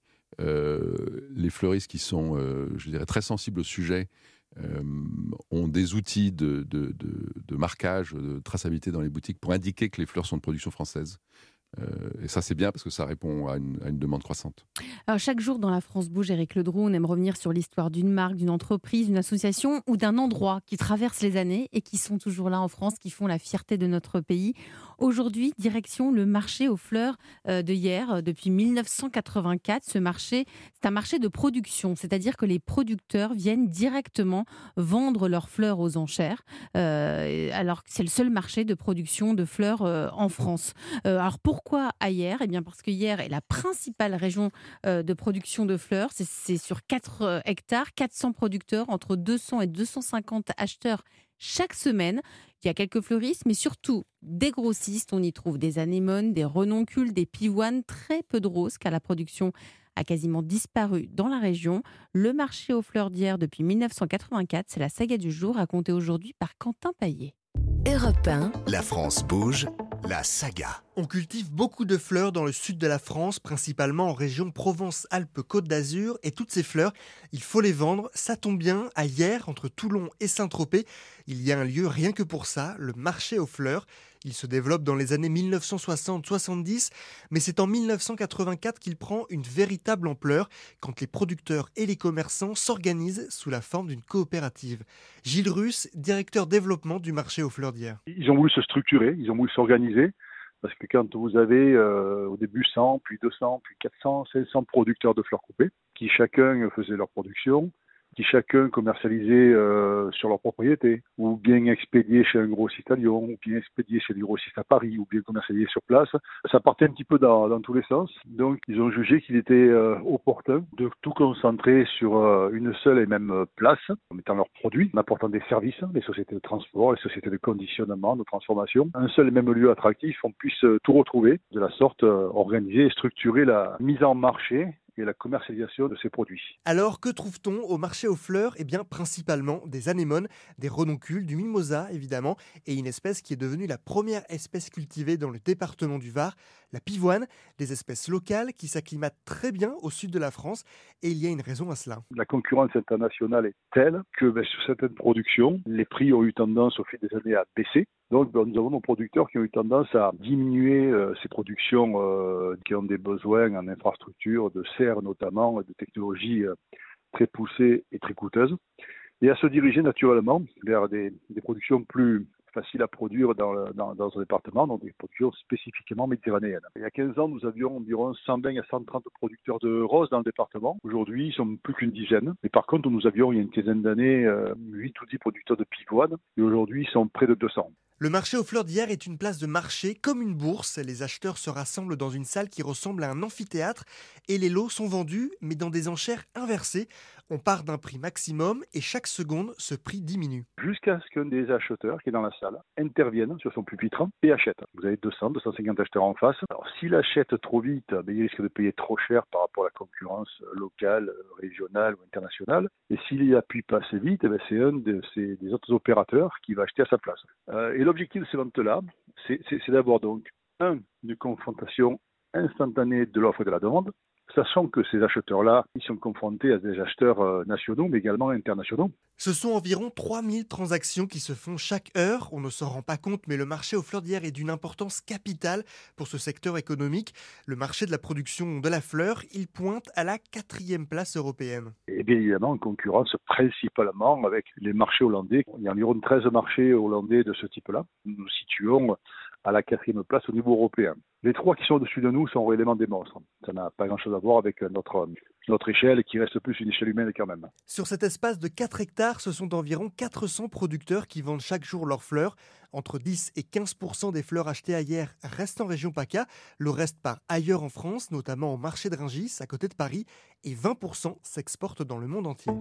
Euh, les fleuristes qui sont, euh, je dirais, très sensibles au sujet. euh, ont des outils de, de, de, de marquage, de traçabilité dans les boutiques pour indiquer que les fleurs sont de production française. Euh, et ça, c'est bien parce que ça répond à une, à une demande croissante. Alors, chaque jour dans la France Bouge, Éric Ledroux, on aime revenir sur l'histoire d'une marque, d'une entreprise, d'une association ou d'un endroit qui traverse les années et qui sont toujours là en France, qui font la fierté de notre pays. Aujourd'hui, direction le marché aux fleurs euh, de hier. Depuis mille neuf cent quatre-vingt-quatre, ce marché, c'est un marché de production, c'est-à-dire que les producteurs viennent directement vendre leurs fleurs aux enchères, euh, alors que c'est le seul marché de production de fleurs euh, en France. Euh, alors pourquoi à Hier? Eh bien parce que Hier est la principale région euh, de production de fleurs. C'est, c'est sur quatre hectares, quatre cents producteurs, entre deux cents et deux cent cinquante acheteurs chaque semaine. Il y a quelques fleuristes, mais surtout des grossistes. On y trouve des anémones, des renoncules, des pivoines, très peu de roses, car la production a quasiment disparu dans la région. Le marché aux fleurs d'Hier depuis mille neuf cent quatre-vingt-quatre, c'est la saga du jour, racontée aujourd'hui par Quentin Paillet. Europe un, la France bouge, la saga. On cultive beaucoup de fleurs dans le sud de la France, principalement en région Provence-Alpes-Côte d'Azur. Et toutes ces fleurs, il faut les vendre. Ça tombe bien, à Hier, entre Toulon et Saint-Tropez, il y a un lieu rien que pour ça, le marché aux fleurs. Il se développe dans les années mille neuf cent soixante soixante-dix, mais c'est en mille neuf cent quatre-vingt-quatre qu'il prend une véritable ampleur, quand les producteurs et les commerçants s'organisent sous la forme d'une coopérative. Gilles Russe, directeur développement du marché aux fleurs d'Hier. Ils ont voulu se structurer, ils ont voulu s'organiser, parce que quand vous avez euh, au début cent, puis deux cents, puis quatre cents, cinq cents producteurs de fleurs coupées, qui chacun faisait leur production, qui chacun commercialisaient euh, sur leur propriété, ou bien expédiés chez un grossiste à Lyon, ou bien expédiés chez des grossistes à Paris, ou bien commercialisés sur place. Ça partait un petit peu dans, dans tous les sens. Donc, ils ont jugé qu'il était euh, opportun de tout concentrer sur euh, une seule et même place, en mettant leurs produits, en apportant des services, les sociétés de transport, les sociétés de conditionnement, de transformation. Un seul et même lieu attractif, on puisse euh, tout retrouver, de la sorte euh, organiser et structurer la mise en marché et la commercialisation de ces produits. Alors, que trouve-t-on au marché aux fleurs? Eh bien, principalement des anémones, des renoncules, du mimosa, évidemment, et une espèce qui est devenue la première espèce cultivée dans le département du Var, la pivoine, des espèces locales qui s'acclimatent très bien au sud de la France, et il y a une raison à cela. La concurrence internationale est telle que ben, sur certaines productions, les prix ont eu tendance au fil des années à baisser. Donc, ben, nous avons nos producteurs qui ont eu tendance à diminuer euh, ces productions euh, qui ont des besoins en infrastructure, de serre notamment, de technologies euh, très poussées et très coûteuses, et à se diriger naturellement vers des, des productions plus faciles à produire dans, le, dans, dans un département, donc des productions spécifiquement méditerranéennes. Il y a quinze ans, nous avions environ cent vingt à cent trente producteurs de roses dans le département. Aujourd'hui, ils sont plus qu'une dizaine. Mais par contre, nous avions, il y a une quinzaine d'années, euh, huit ou dix producteurs de pivoine, et aujourd'hui, ils sont près de deux cents. Le marché aux fleurs d'hier est une place de marché comme une bourse. Les acheteurs se rassemblent dans une salle qui ressemble à un amphithéâtre et les lots sont vendus, mais dans des enchères inversées. On part d'un prix maximum et chaque seconde, ce prix diminue. Jusqu'à ce qu'un des acheteurs qui est dans la salle intervienne sur son pupitre et achète. Vous avez deux cents, deux cent cinquante acheteurs en face. Alors s'il achète trop vite, ben, il risque de payer trop cher par rapport à la concurrence locale, régionale ou internationale. Et s'il n'y appuie pas assez vite, ben, c'est un de ces, des autres opérateurs qui va acheter à sa place. Euh, et l'objectif de ces ventes-là, c'est, c'est, c'est d'avoir donc, un, une confrontation instantanée de l'offre et de la demande, sachant que ces acheteurs-là, ils sont confrontés à des acheteurs euh, nationaux, mais également internationaux. Ce sont environ trois mille transactions qui se font chaque heure. On ne s'en rend pas compte, mais le marché aux fleurs d'hier est d'une importance capitale pour ce secteur économique. Le marché de la production de la fleur, il pointe à la quatrième place européenne. Et bien évidemment, en concurrence principalement avec les marchés hollandais. Il y a environ treize marchés hollandais de ce type-là. Nous nous situons à la quatrième place au niveau européen. Les trois qui sont au-dessus de nous sont réellement des monstres. Ça n'a pas grand-chose à voir avec notre, notre échelle qui reste plus une échelle humaine quand même. Sur cet espace de quatre hectares, ce sont environ quatre cents producteurs qui vendent chaque jour leurs fleurs. Entre dix et quinze pour cent des fleurs achetées hier restent en région PACA. Le reste part ailleurs en France, notamment au marché de Rungis, à côté de Paris. Et vingt pour cent s'exportent dans le monde entier.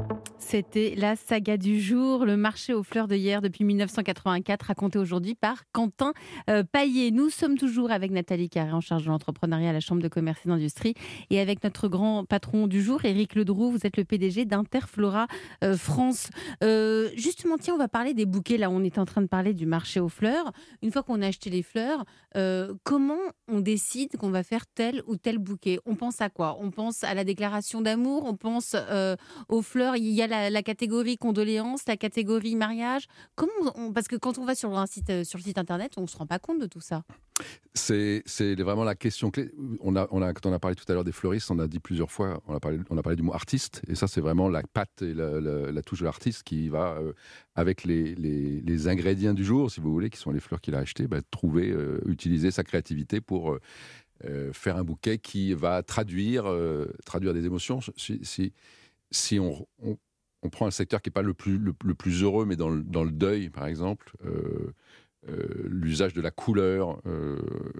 C'était la saga du jour, le marché aux fleurs de hier depuis mille neuf cent quatre-vingt-quatre, raconté aujourd'hui par Quentin euh, Paillet. Nous sommes toujours avec Nathalie Carré, en charge de l'entrepreneuriat à la Chambre de commerce et d'industrie, et avec notre grand patron du jour, Éric Ledroux. Vous êtes le P D G d'Interflora euh, France. Euh, justement, tiens, on va parler des bouquets. Là, on est en train de parler du marché aux fleurs. Une fois qu'on a acheté les fleurs, euh, comment on décide qu'on va faire tel ou tel bouquet? On pense à quoi? On pense à la déclaration d'amour, on pense euh, aux fleurs. Il y a la, la catégorie condoléances, la catégorie mariage. Comment on, parce que quand on va sur un site, sur le site internet, on ne se rend pas compte de tout ça. C'est, c'est vraiment la question clé. On a, on a, quand on a parlé tout à l'heure des fleuristes, on a dit plusieurs fois, on a parlé, on a parlé du mot artiste, et ça c'est vraiment la patte et la, la, la touche de l'artiste qui va, euh, avec les, les, les ingrédients du jour, si vous voulez, qui sont les fleurs qu'il a achetées, bah, trouver, euh, utiliser sa créativité pour euh, faire un bouquet qui va traduire, euh, traduire des émotions. Si, si, si on, on, on prend un secteur qui n'est pas le plus, le, le plus heureux, mais dans le, dans le deuil, par exemple, euh, Euh, l'usage de la couleur, euh,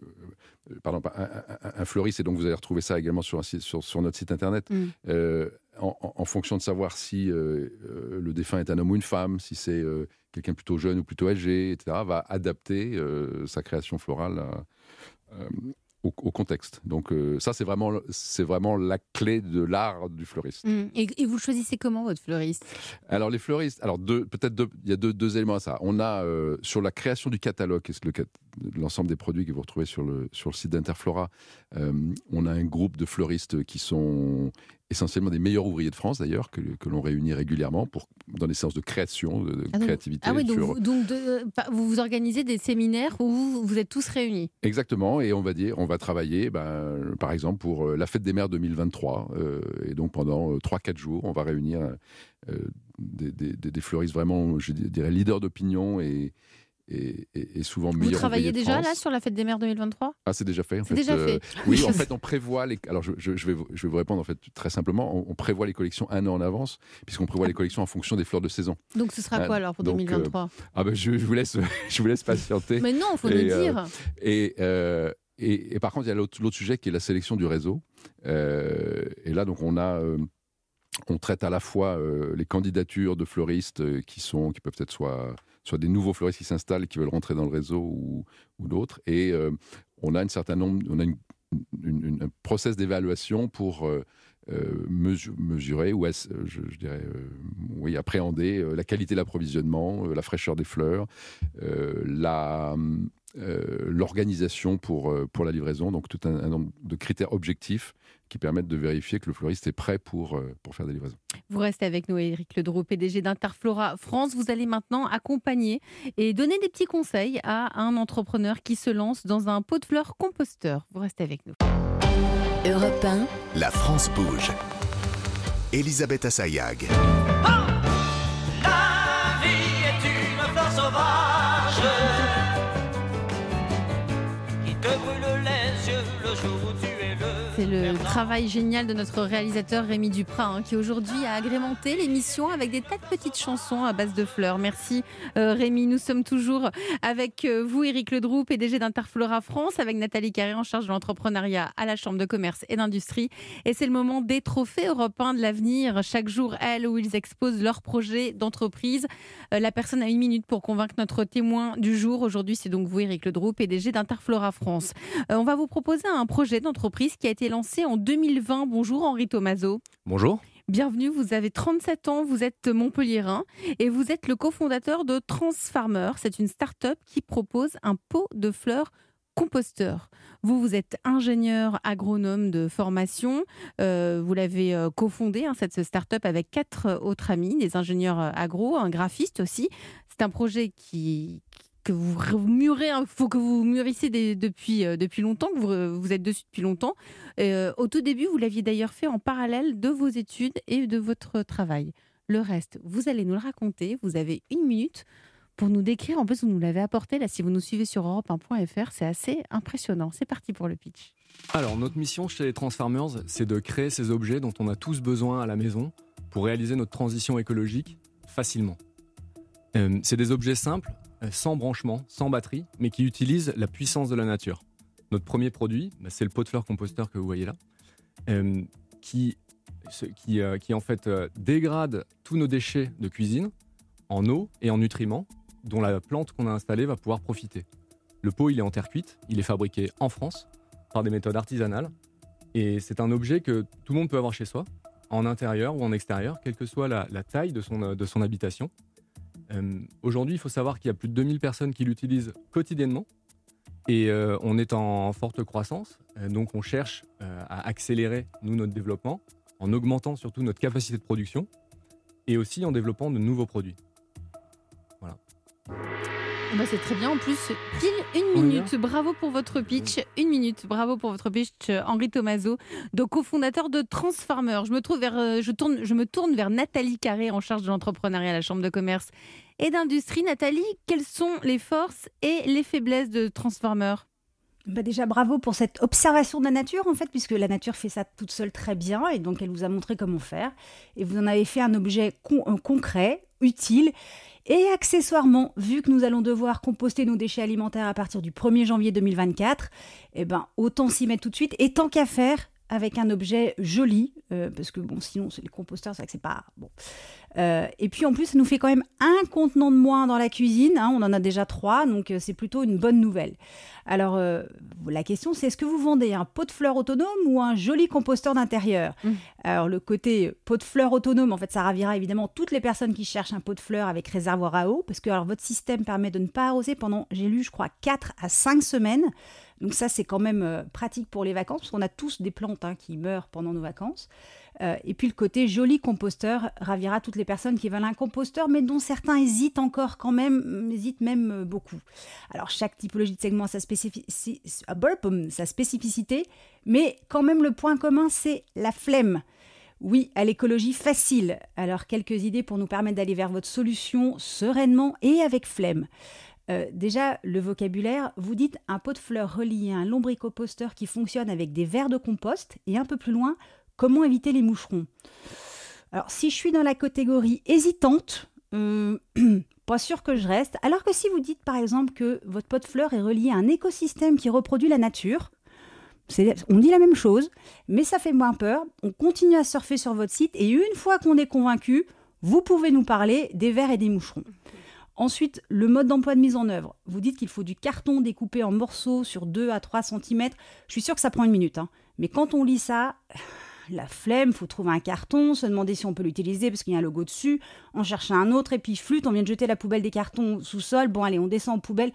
pardon, un, un, un fleuriste, et donc vous allez retrouver ça également sur, un site, sur, sur notre site internet, mm. euh, en, en fonction de savoir si euh, euh, le défunt est un homme ou une femme, si c'est euh, quelqu'un plutôt jeune ou plutôt âgé, et cetera, va adapter euh, sa création florale à, euh, au, au contexte. Donc euh, ça, c'est vraiment, c'est vraiment la clé de l'art du fleuriste. Mmh. Et, et vous choisissez comment votre fleuriste? Alors les fleuristes, alors deux, peut-être deux, il y a deux, deux éléments à ça. On a euh, sur la création du catalogue, qui est le, l'ensemble des produits que vous retrouvez sur le, sur le site d'Interflora, euh, on a un groupe de fleuristes qui sont essentiellement des meilleurs ouvriers de France d'ailleurs, que, que l'on réunit régulièrement pour, dans des séances de création, de, de ah créativité. Ah oui, donc, sur... vous, donc de, vous vous organisez des séminaires où vous, vous êtes tous réunis. Exactement, et on va dire, on va travailler, ben, par exemple, pour la Fête des Mères deux mille vingt-trois, euh, et donc pendant trois quatre jours, on va réunir euh, des, des, des fleuristes vraiment, je dirais, leaders d'opinion et est, est, est souvent Vous meilleur. travaillez de déjà France. là sur la fête des mères deux mille vingt-trois? Ah, c'est déjà fait. En C'est fait. déjà Euh, fait. oui, en fait, on prévoit les. Alors, je, je, je vais, vous- je vais vous répondre en fait très simplement. On, on prévoit les collections un an en avance, puisqu'on prévoit les collections en fonction des fleurs de saison. Donc ce sera Ah, quoi alors pour donc, deux mille vingt-trois? Ah ben, je, je vous laisse, je vous laisse patienter. Mais non, il faut Et, nous euh, dire. Et, euh, et, et par contre, il y a l'autre l'autre sujet qui est la sélection du réseau. Euh, et là, donc, on a, euh, on traite à la fois euh, les candidatures de fleuristes euh, qui sont, qui peuvent être soit, soit des nouveaux fleuristes qui s'installent, qui veulent rentrer dans le réseau ou, ou d'autres. Et euh, on a un certain nombre, on a une, une- une- un process d'évaluation pour euh, euh, mesu- mesurer ou est-ce, euh, je, je dirais, euh, oui, appréhender euh, la qualité de l'approvisionnement, euh, la fraîcheur des fleurs, euh, la euh, l'organisation pour, euh, pour la livraison, donc tout un, un nombre de critères objectifs qui permettent de vérifier que le fleuriste est prêt pour, euh, pour faire des livraisons. Vous restez avec nous, Éric Ledreau, P D G d'Interflora France. Vous allez maintenant accompagner et donner des petits conseils à un entrepreneur qui se lance dans un pot de fleurs composteur. Vous restez avec nous. Europe un, la France bouge. Elisabeth Assayag. La vie est une fleur sauvage qui te brûle les yeux le jour où tu es le. C'est le travail génial de notre réalisateur Rémi Duprat, hein, qui aujourd'hui a agrémenté l'émission avec des tas de petites chansons à base de fleurs. Merci euh, Rémi. Nous sommes toujours avec euh, vous, Éric Ledreau, P D G d'Interflora France, avec Nathalie Carré en charge de l'entrepreneuriat à la Chambre de commerce et d'industrie. Et c'est le moment des trophées européens de l'avenir. Chaque jour, elles, où ils exposent leurs projets d'entreprise. Euh, la personne a une minute pour convaincre notre témoin du jour. Aujourd'hui, c'est donc vous, Éric Ledreau, P D G d'Interflora France. Euh, on va vous proposer un projet d'entreprise qui a été lancé en deux mille vingt. Bonjour Henri Tomaso. Bonjour. Bienvenue, vous avez trente-sept ans, vous êtes montpelliérain et vous êtes le cofondateur de Transfarmer. C'est une start-up qui propose un pot de fleurs composteur. Vous, vous êtes ingénieur agronome de formation. Euh, vous l'avez euh, cofondé, hein, cette start-up, avec quatre autres amis, des ingénieurs euh, agro, un graphiste aussi. C'est un projet qui que vous murez, il faut que vous mûrissiez des- depuis, euh, depuis longtemps, que vous, vous êtes dessus depuis longtemps. Euh, au tout début, vous l'aviez d'ailleurs fait en parallèle de vos études et de votre travail. Le reste, vous allez nous le raconter. Vous avez une minute pour nous décrire. En plus, vous nous l'avez apporté. Là, si vous nous suivez sur europe un point f r, c'est assez impressionnant. C'est parti pour le pitch. Alors, notre mission chez les Transfarmers, c'est de créer ces objets dont on a tous besoin à la maison pour réaliser notre transition écologique facilement. Euh, c'est des objets simples, euh, sans branchement, sans batterie, mais qui utilisent la puissance de la nature. Notre premier produit, bah, c'est le pot de fleurs composteur que vous voyez là, euh, qui, ce- qui, euh, qui en fait euh, dégrade tous nos déchets de cuisine en eau et en nutriments, dont la plante qu'on a installée va pouvoir profiter. Le pot, il est en terre cuite, il est fabriqué en France par des méthodes artisanales, et c'est un objet que tout le monde peut avoir chez soi, en intérieur ou en extérieur, quelle que soit la, la taille de son, euh, de son habitation. Euh, Aujourd'hui, il faut savoir qu'il y a plus de deux mille personnes qui l'utilisent quotidiennement, et euh, on est en forte croissance, euh, donc on cherche euh, à accélérer, nous, notre développement, en augmentant surtout notre capacité de production, et aussi en développant de nouveaux produits. Eh ben, c'est très bien. En plus, pile une On y minute. Bravo pour votre pitch. Une minute. Bravo pour votre pitch, euh, Henri Tomaso, donc cofondateur de Transfarmer. Je me, trouve vers, euh, je, tourne, je me tourne vers Nathalie Carré, en charge de l'entrepreneuriat à la Chambre de commerce et d'industrie. Nathalie, quelles sont les forces et les faiblesses de Transfarmer ? Bah déjà, bravo pour cette observation de la nature, en fait, puisque la nature fait ça toute seule très bien, et donc elle vous a montré comment faire. Et vous en avez fait un objet con- euh, concret, utile, et accessoirement, vu que nous allons devoir composter nos déchets alimentaires à partir du premier janvier deux mille vingt-quatre, eh ben, autant s'y mettre tout de suite, et tant qu'à faire, avec un objet joli, euh, parce que bon, sinon, c'est les composteurs, c'est vrai que c'est pas... bon. Euh, et puis en plus, ça nous fait quand même un contenant de moins dans la cuisine, hein, on en a déjà trois, donc euh, c'est plutôt une bonne nouvelle. Alors, euh, la question, c'est est-ce que vous vendez un pot de fleurs autonome ou un joli composteur d'intérieur ? Mmh. Alors, le côté pot de fleurs autonome, en fait, ça ravira évidemment toutes les personnes qui cherchent un pot de fleurs avec réservoir à eau, parce que alors, votre système permet de ne pas arroser pendant, j'ai lu, je crois, quatre à cinq semaines. Donc ça, c'est quand même euh, pratique pour les vacances, parce qu'on a tous des plantes hein, qui meurent pendant nos vacances. Euh, et puis le côté joli composteur ravira toutes les personnes qui veulent un composteur, mais dont certains hésitent encore quand même, hésitent même euh, beaucoup. Alors chaque typologie de segment a sa, spécifi- si- ah, burp, sa spécificité, mais quand même le point commun, c'est la flemme. Oui, à l'écologie facile. Alors quelques idées pour nous permettre d'aller vers votre solution sereinement et avec flemme. Euh, déjà, le vocabulaire, vous dites un pot de fleurs relié à un lombricomposteur qui fonctionne avec des vers de compost. Et un peu plus loin, comment éviter les moucherons. Alors, si je suis dans la catégorie hésitante, euh, pas sûr que je reste. Alors que si vous dites, par exemple, que votre pot de fleurs est relié à un écosystème qui reproduit la nature, c'est, on dit la même chose, mais ça fait moins peur. On continue à surfer sur votre site et une fois qu'on est convaincu, vous pouvez nous parler des vers et des moucherons. Ensuite, le mode d'emploi de mise en œuvre. Vous dites qu'il faut du carton découpé en morceaux sur deux à trois centimètres. Je suis sûre que ça prend une minute. Hein. Mais quand on lit ça, la flemme, il faut trouver un carton, se demander si on peut l'utiliser parce qu'il y a un logo dessus, en chercher un autre et puis flûte, on vient de jeter la poubelle des cartons au sous-sol. Bon, allez, on descend en poubelle.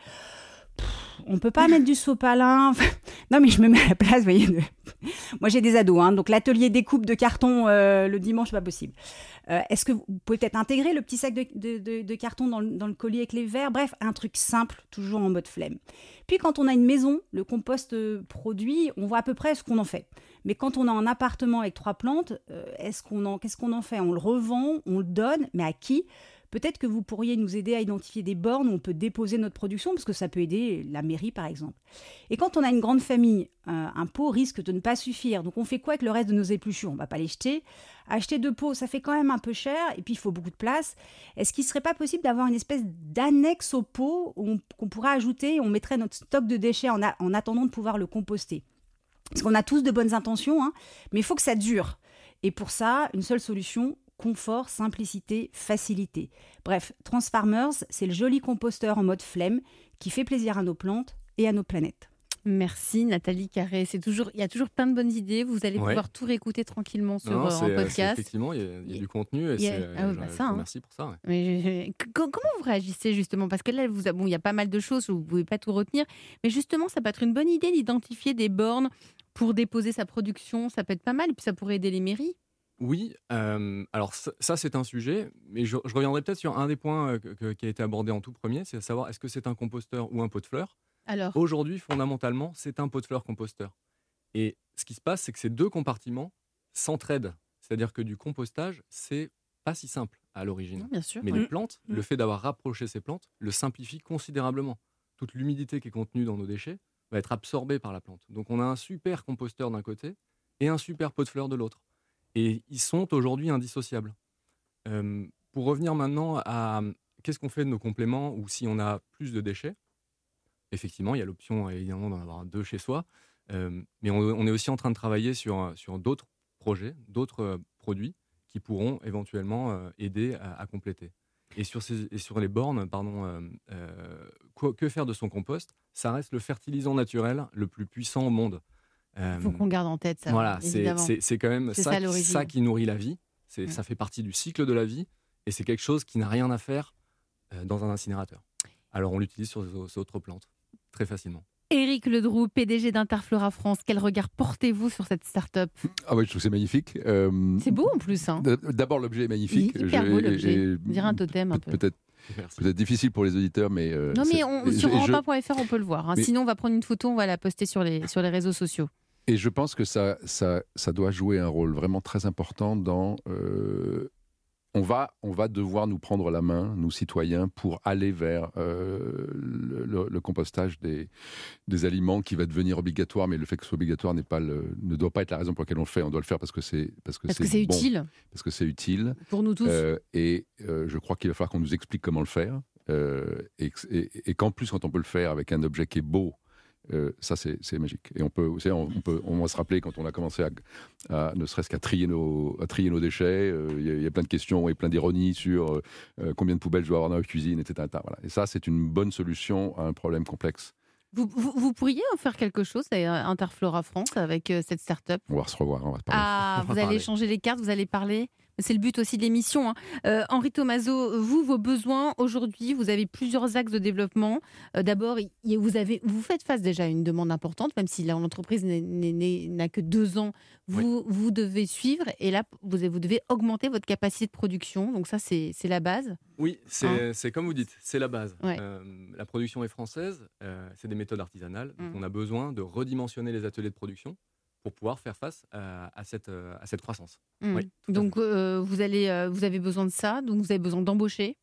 Pff, on peut pas mettre du sopalin. Non, mais je me mets à la place, vous voyez. De... Moi, j'ai des ados, hein, donc l'atelier découpe de carton euh, le dimanche, c'est pas possible. Euh, est-ce que vous pouvez peut-être intégrer le petit sac de, de, de, de carton dans le, dans le colis avec les verres? Bref, un truc simple, toujours en mode flemme. Puis quand on a une maison, le compost produit, on voit à peu près ce qu'on en fait. Mais quand on a un appartement avec trois plantes, euh, est-ce qu'on en, qu'est-ce qu'on en fait? On le revend, on le donne, mais à qui? Peut-être que vous pourriez nous aider à identifier des bornes où on peut déposer notre production, parce que ça peut aider la mairie, par exemple. Et quand on a une grande famille, euh, un pot risque de ne pas suffire. Donc on fait quoi avec le reste de nos épluchures? On ne va pas les jeter. Acheter deux pots, ça fait quand même un peu cher, et puis il faut beaucoup de place. Est-ce qu'il ne serait pas possible d'avoir une espèce d'annexe au pot où on, qu'on pourrait ajouter, et on mettrait notre stock de déchets en, a, en attendant de pouvoir le composter? Parce qu'on a tous de bonnes intentions, hein, mais il faut que ça dure. Et pour ça, une seule solution: confort, simplicité, facilité. Bref, Transfarmers, c'est le joli composteur en mode flemme qui fait plaisir à nos plantes et à nos planètes. Merci Nathalie Carré. C'est toujours, il y a toujours plein de bonnes idées. Vous allez Ouais. pouvoir tout réécouter tranquillement sur, Non, euh, c'est, en c'est podcast. effectivement, il y, a- il y a du contenu et Il y a- c'est, ah ouais, je- bah je ça, vous hein. remercie pour ça. ouais. Mais je- je- co- comment vous réagissez justement? Parce que là, vous, a- bon, il y a pas mal de choses, vous ne pouvez pas tout retenir. Mais justement, ça peut être une bonne idée d'identifier des bornes pour déposer sa production. Ça peut être pas mal. Et puis ça pourrait aider les mairies. Oui, euh, alors ça, ça, c'est un sujet, mais je, je reviendrai peut-être sur un des points euh, que- que- qui a été abordé en tout premier, c'est à savoir est-ce que c'est un composteur ou un pot de fleurs. Alors, Aujourd'hui, fondamentalement, c'est un pot de fleurs composteur. Et ce qui se passe, c'est que ces deux compartiments s'entraident. C'est-à-dire que du compostage, c'est pas si simple à l'origine. non, bien sûr. Mais oui. les plantes, Mm. le fait d'avoir rapproché ces plantes, le simplifie considérablement. Toute l'humidité qui est contenue dans nos déchets va être absorbée par la plante. Donc on a un super composteur d'un côté et un super pot de fleurs de l'autre. Et ils sont aujourd'hui indissociables. Euh, pour revenir maintenant à qu'est-ce qu'on fait de nos compléments ou si on a plus de déchets, effectivement, il y a l'option évidemment d'en avoir deux chez soi. Euh, mais on, on est aussi en train de travailler sur, sur d'autres projets, d'autres euh, produits qui pourront éventuellement euh, aider à, à compléter. Et sur, ces, et sur les bornes, pardon, euh, euh, quoi- que faire de son compost? Ça reste le fertilisant naturel le plus puissant au monde. Euh, Il faut qu'on garde en tête ça. voilà, c'est, évidemment. c'est, c'est quand même C'est ça, ça, qui- l'origine. ça qui nourrit la vie. C'est, Mm. Ça fait partie du cycle de la vie et c'est quelque chose qui n'a rien à faire euh, dans un incinérateur. Alors on l'utilise sur ces ces autres plantes très facilement. Éric Ledroux, P D G d'Interflora France, quel regard portez-vous sur cette start-up? Ah oui, je trouve que c'est magnifique. Euh, C'est beau en plus. Hein. d- D'abord, l'objet est magnifique. Il est hyper Je- beau, l'objet. et- On dirait un totem, un peut- peu. Peut-être, Merci. peut-être difficile pour les auditeurs, mais. euh, Non, mais c'est- on, et sur je- et je- europe un point f r, on peut le voir. hein. Mais- Sinon, on va prendre une photo, on va la poster sur les, sur les réseaux sociaux. Et je pense que ça, ça, ça doit jouer un rôle vraiment très important dans. euh, on, va, on va devoir nous prendre la main, nous citoyens, pour aller vers euh, le, le- le compostage des, des aliments qui va devenir obligatoire. Mais le fait que ce soit obligatoire n'est pas le, ne doit pas être la raison pour laquelle on le fait. On doit le faire parce que c'est parce que Parce c'est que c'est bon, utile parce que c'est utile. pour nous tous. Euh, et euh, je crois qu'il va falloir qu'on nous explique comment le faire. euh, et, et- et qu'en plus, quand on peut le faire avec un objet qui est beau, euh, ça c'est c'est magique. Et on peut, vous savez, on, on peut, on va se rappeler quand on a commencé à, à- ne serait-ce qu'à trier nos, à trier nos déchets. euh, Il y, a- il y a plein de questions et plein d'ironies sur euh, euh, combien de poubelles je dois avoir dans la cuisine, et cetera et cetera. Voilà. Et ça, c'est une bonne solution à un problème complexe. Vous, vous- vous pourriez en faire quelque chose à Interflora France avec euh, cette start-up? On va se revoir, on va se parler. Ah, On va vous allez parler. changer les cartes, vous allez parler. C'est le but aussi de l'émission. hein. Euh, Henri Tomaso, vous, vos besoins aujourd'hui, vous avez plusieurs axes de développement. Euh, D'abord, il y a- vous, avez, vous faites face déjà à une demande importante, même si là, l'entreprise n'est- n'est- n'est- n'a que deux ans. Vous, vous devez suivre et là, vous, vous devez augmenter votre capacité de production. Donc ça, c'est c'est la base. Oui, c'est, Hein c'est comme vous dites, c'est la base. Ouais. Euh, la production est française, euh, c'est des méthodes artisanales. Donc Mm. on a besoin de redimensionner les ateliers de production pour pouvoir faire face à, à cette, euh, à cette croissance. Mm. Oui, tout à Donc, euh, vous, allez, euh, vous avez besoin de ça. Donc, vous avez besoin d'embaucher.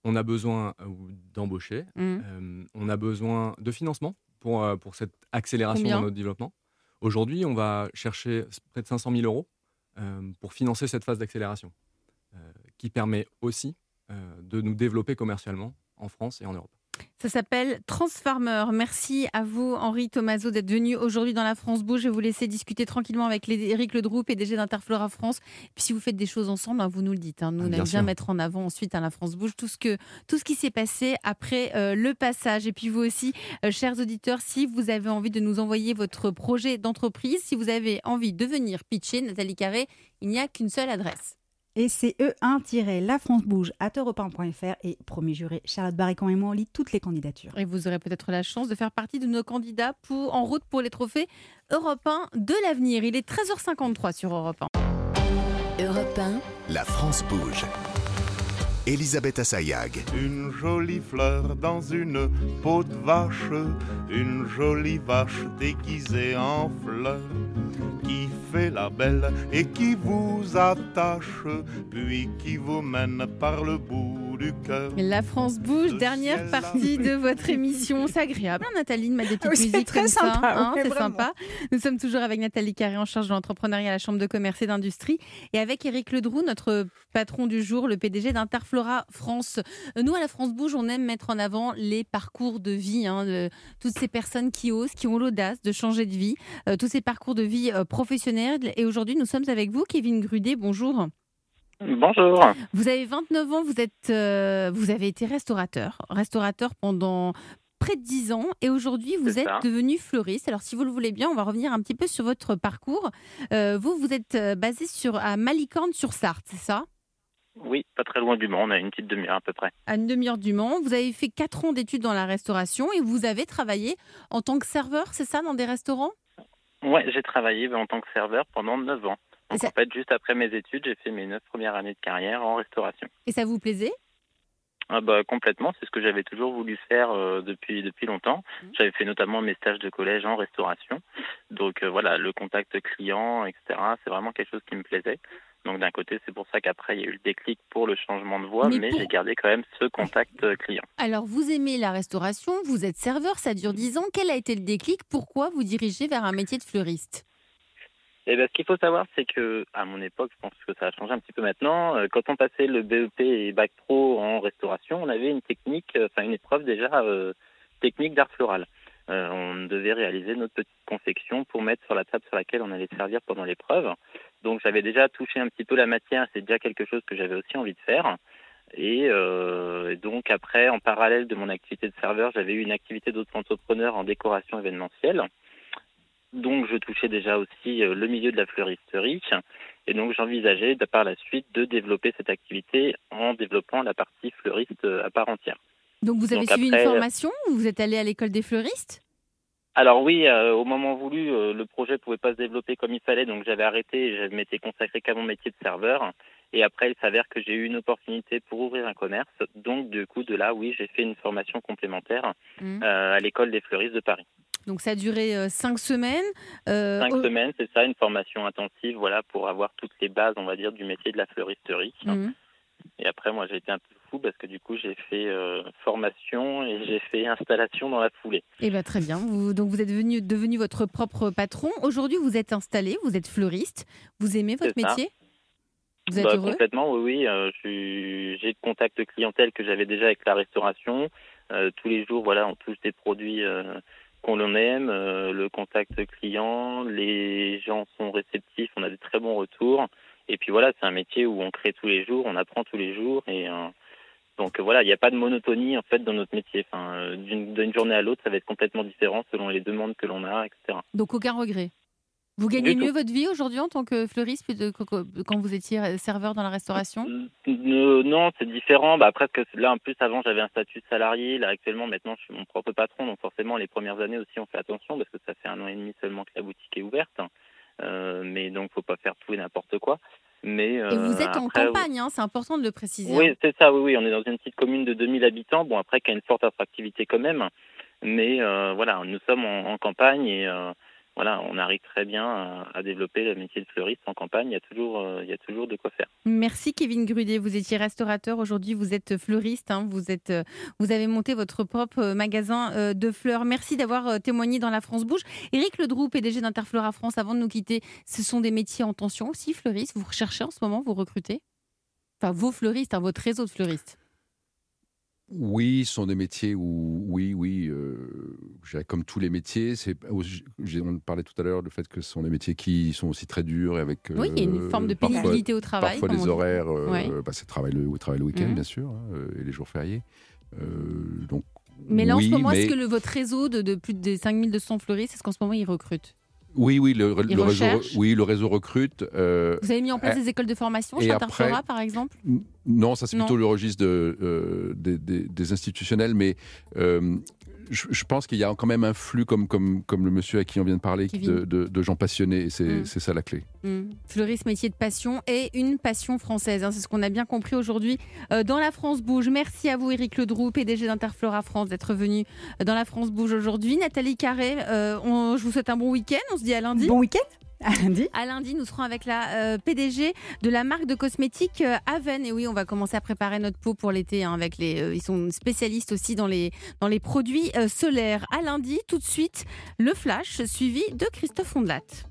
on a besoin euh, d'embaucher, Mmh. euh, on a besoin de financement pour, euh, pour cette accélération Combien dans notre développement. Aujourd'hui, on va chercher près de cinq cent mille euros euh, pour financer cette phase d'accélération, euh, qui permet aussi euh, de nous développer commercialement en France et en Europe. Ça s'appelle Transfarmer. Merci à vous, Henri Thomazeau, d'être venu aujourd'hui dans la France Bouge. Je vais vous laisser discuter tranquillement avec les- Éric Ledroux, P D G d'Interflora France. Et puis si vous faites des choses ensemble, hein, vous nous le dites. hein. Nous, Ah, on bien aime bien sûr. mettre en avant ensuite à la France Bouge tout ce, que, tout ce qui s'est passé après euh, le passage. Et puis vous aussi, euh, chers auditeurs, si vous avez envie de nous envoyer votre projet d'entreprise, si vous avez envie de venir pitcher, Nathalie Carré, il n'y a qu'une seule adresse. Et c'est E un la France bouge à europe un point f r et promis juré, Charlotte Barrican et moi on lit toutes les candidatures. Et vous aurez peut-être la chance de faire partie de nos candidats pour, en route pour les trophées Europe un de l'avenir. Il est treize heures cinquante-trois sur Europe un. Europe un, la France bouge. Elisabeth Assayag. Une jolie fleur dans une peau de vache, une jolie vache déguisée en fleur, qui fait la belle et qui vous attache, puis qui vous mène par le bout du cœur. La France bouge, Le dernière ciel partie a- de votre émission. C'est agréable, hein, Nathalie, de mettre des petites Oui, c'est musiques très comme ça. sympa, hein, ouais, c'est vraiment. sympa. Nous sommes toujours avec Nathalie Carré en charge de l'entrepreneuriat à la Chambre de commerce et d'industrie et avec Éric Ledroux, notre patron du jour, le P D G d'Interflora France. Nous, à la France Bouge, on aime mettre en avant les parcours de vie, hein, de toutes ces personnes qui osent, qui ont l'audace de changer de vie, euh, tous ces parcours de vie euh, professionnels. Et aujourd'hui, nous sommes avec vous, Kevin Grudet. Bonjour. Bonjour. Vous avez vingt-neuf ans, vous, êtes, euh, vous avez été restaurateur, restaurateur pendant près de dix ans et aujourd'hui vous C'est êtes ça. devenu fleuriste. Alors si vous le voulez bien, on va revenir un petit peu sur votre parcours. Euh, vous, vous êtes euh, basé sur, à Malicorne-sur-Sarthe, c'est ça? Oui, pas très loin du Mans, on a une petite demi-heure à peu près. À une demi-heure du Mans. Vous avez fait quatre ans d'études dans la restauration et vous avez travaillé en tant que serveur, c'est ça, dans des restaurants? Ouais, j'ai travaillé en tant que serveur pendant neuf ans. Et Donc ça- en fait, juste après mes études, j'ai fait mes neuf premières années de carrière en restauration. Et ça vous plaisait? Ah bah, complètement, c'est ce que j'avais toujours voulu faire euh, depuis, depuis longtemps. Mmh. J'avais fait notamment mes stages de collège en restauration. Donc euh, voilà, le contact client, et cetera, c'est vraiment quelque chose qui me plaisait. Donc d'un côté, c'est pour ça qu'après, il y a eu le déclic pour le changement de voie, Mais mais, pour- j'ai gardé quand même ce contact euh, client. Alors vous aimez la restauration, vous êtes serveur, ça dure dix ans. Quel a été le déclic? Pourquoi vous dirigez vers un métier de fleuriste? Et ben, ce qu'il faut savoir, c'est que à mon époque, je pense que ça a changé un petit peu maintenant. euh, Quand on passait le B E P et bac pro en restauration, on avait une technique, euh, enfin une épreuve déjà euh, technique d'art floral. Euh, on devait réaliser notre petite confection pour mettre sur la table sur laquelle on allait servir pendant l'épreuve. Donc j'avais déjà touché un petit peu la matière, c'est déjà quelque chose que j'avais aussi envie de faire. Et, euh, et donc après, en parallèle de mon activité de serveur, j'avais eu une activité d'auto-entrepreneur en décoration événementielle. Donc je touchais déjà aussi euh, le milieu de la fleuristerie. Et donc j'envisageais de, par la suite de développer cette activité en développant la partie fleuriste euh, à part entière. Donc vous avez Donc suivi après- une formation ou vous êtes allé à l'école des fleuristes? Alors oui, euh, au moment voulu, euh, le projet pouvait pas se développer comme il fallait, donc j'avais arrêté et je m'étais consacré qu'à mon métier de serveur. Et après, il s'avère que j'ai eu une opportunité pour ouvrir un commerce. Donc du coup, de là, oui, j'ai fait une formation complémentaire Mmh. euh, à l'école des fleuristes de Paris. Donc ça a duré euh, cinq semaines. Euh, Cinq au- semaines, c'est ça, une formation intensive, voilà, pour avoir toutes les bases, on va dire, du métier de la fleuristerie. Mhm. Et après, moi, j'ai été un peu fou parce que du coup, j'ai fait euh, formation et j'ai fait installation dans la foulée. Eh ben, très bien. Vous, donc vous êtes venu, devenu votre propre patron. Aujourd'hui, vous êtes installé, vous êtes fleuriste. Vous aimez votre C'est ça. métier? Vous êtes Bah, heureux? complètement, oui, oui. euh, je suis- j'ai le contact clientèle que j'avais déjà avec la restauration. Euh, tous les jours, voilà, on touche des produits euh, qu'on l'on aime. euh, le contact client, les gens sont réceptifs, on a des très bons retours. Et puis voilà, c'est un métier où on crée tous les jours, on apprend tous les jours. Et euh, donc euh, voilà, il n'y a pas de monotonie en fait dans notre métier. Enfin, euh, d'une, d'une journée à l'autre, ça va être complètement différent selon les demandes que l'on a, et cetera. Donc aucun regret. Vous gagnez Du tout. mieux votre vie aujourd'hui en tant que fleuriste que de- que- que- quand vous étiez euh, serveur dans la restauration? Euh, non, c'est différent. Bah, après, parce que là, en plus, avant, j'avais un statut de salarié. Là, actuellement, maintenant, je suis mon propre patron. Donc, forcément, les premières années aussi, on fait attention parce que ça fait un an et demi seulement que la boutique est ouverte. Euh, mais donc, faut pas faire tout et n'importe quoi. Mais, Et vous euh, êtes en après, campagne, hein, c'est important de le préciser. Oui, hein. c'est ça. Oui, oui, on est dans une petite commune de deux mille habitants. Bon, après, qui a une forte attractivité quand même. Mais euh, voilà, nous sommes en, en campagne et euh, voilà, on arrive très bien à, à développer le métier de fleuriste en campagne. Il y a toujours, euh, il y a toujours de quoi faire. Merci Kevin Grudet, vous étiez restaurateur, aujourd'hui vous êtes fleuriste, hein. vous, êtes, euh, vous avez monté votre propre magasin euh, de fleurs. Merci d'avoir euh, témoigné dans La France Bouge. Éric Ledroux, P D G d'Interflora France, avant de nous quitter, ce sont des métiers en tension aussi, fleuristes. Vous recherchez en ce moment, vous recrutez ? Enfin, vos fleuristes, hein, votre réseau de fleuristes. Oui, ce sont des métiers où, oui, oui, euh, je dirais comme tous les métiers, c'est, on parlait tout à l'heure du fait que ce sont des métiers qui sont aussi très durs. Et avec, oui, il y a une forme de pénibilité au travail. Parfois les horaires, euh, ouais. bah, c'est travail le, travail le week-end, mmh. bien sûr, hein, et les jours fériés. Euh, donc, mais là, oui, en ce moment, mais... est-ce que le, votre réseau de, de plus de cinq mille deux cents fleuristes, est-ce qu'en ce moment, ils recrutent ? Oui, oui, le, le réseau, oui, le réseau recrute. Euh, Vous avez mis en place euh, des écoles de formation chez Interflora, par exemple ? Non, ça c'est non. plutôt le registre de, euh, des, des, des institutionnels, mais euh, je, je pense qu'il y a quand même un flux, comme, comme, comme le monsieur à qui on vient de parler, de, de, de gens passionnés, et c'est, mmh. c'est ça la clé. Mmh. Fleuriste, métier de passion, et une passion française, hein, c'est ce qu'on a bien compris aujourd'hui euh, dans La France Bouge. Merci à vous Éric Ledroux, P D G d'Interflora France, d'être venu dans La France Bouge aujourd'hui. Nathalie Carré, euh, on, je vous souhaite un bon week-end, on se dit à lundi. Bon week-end. À lundi. À lundi, nous serons avec la euh, P D G de la marque de cosmétiques euh, Aven. Et oui, on va commencer à préparer notre peau pour l'été. Hein, avec les, euh, ils sont spécialistes aussi dans les, dans les produits euh, solaires. À lundi, tout de suite, le flash suivi de Christophe Ondelat.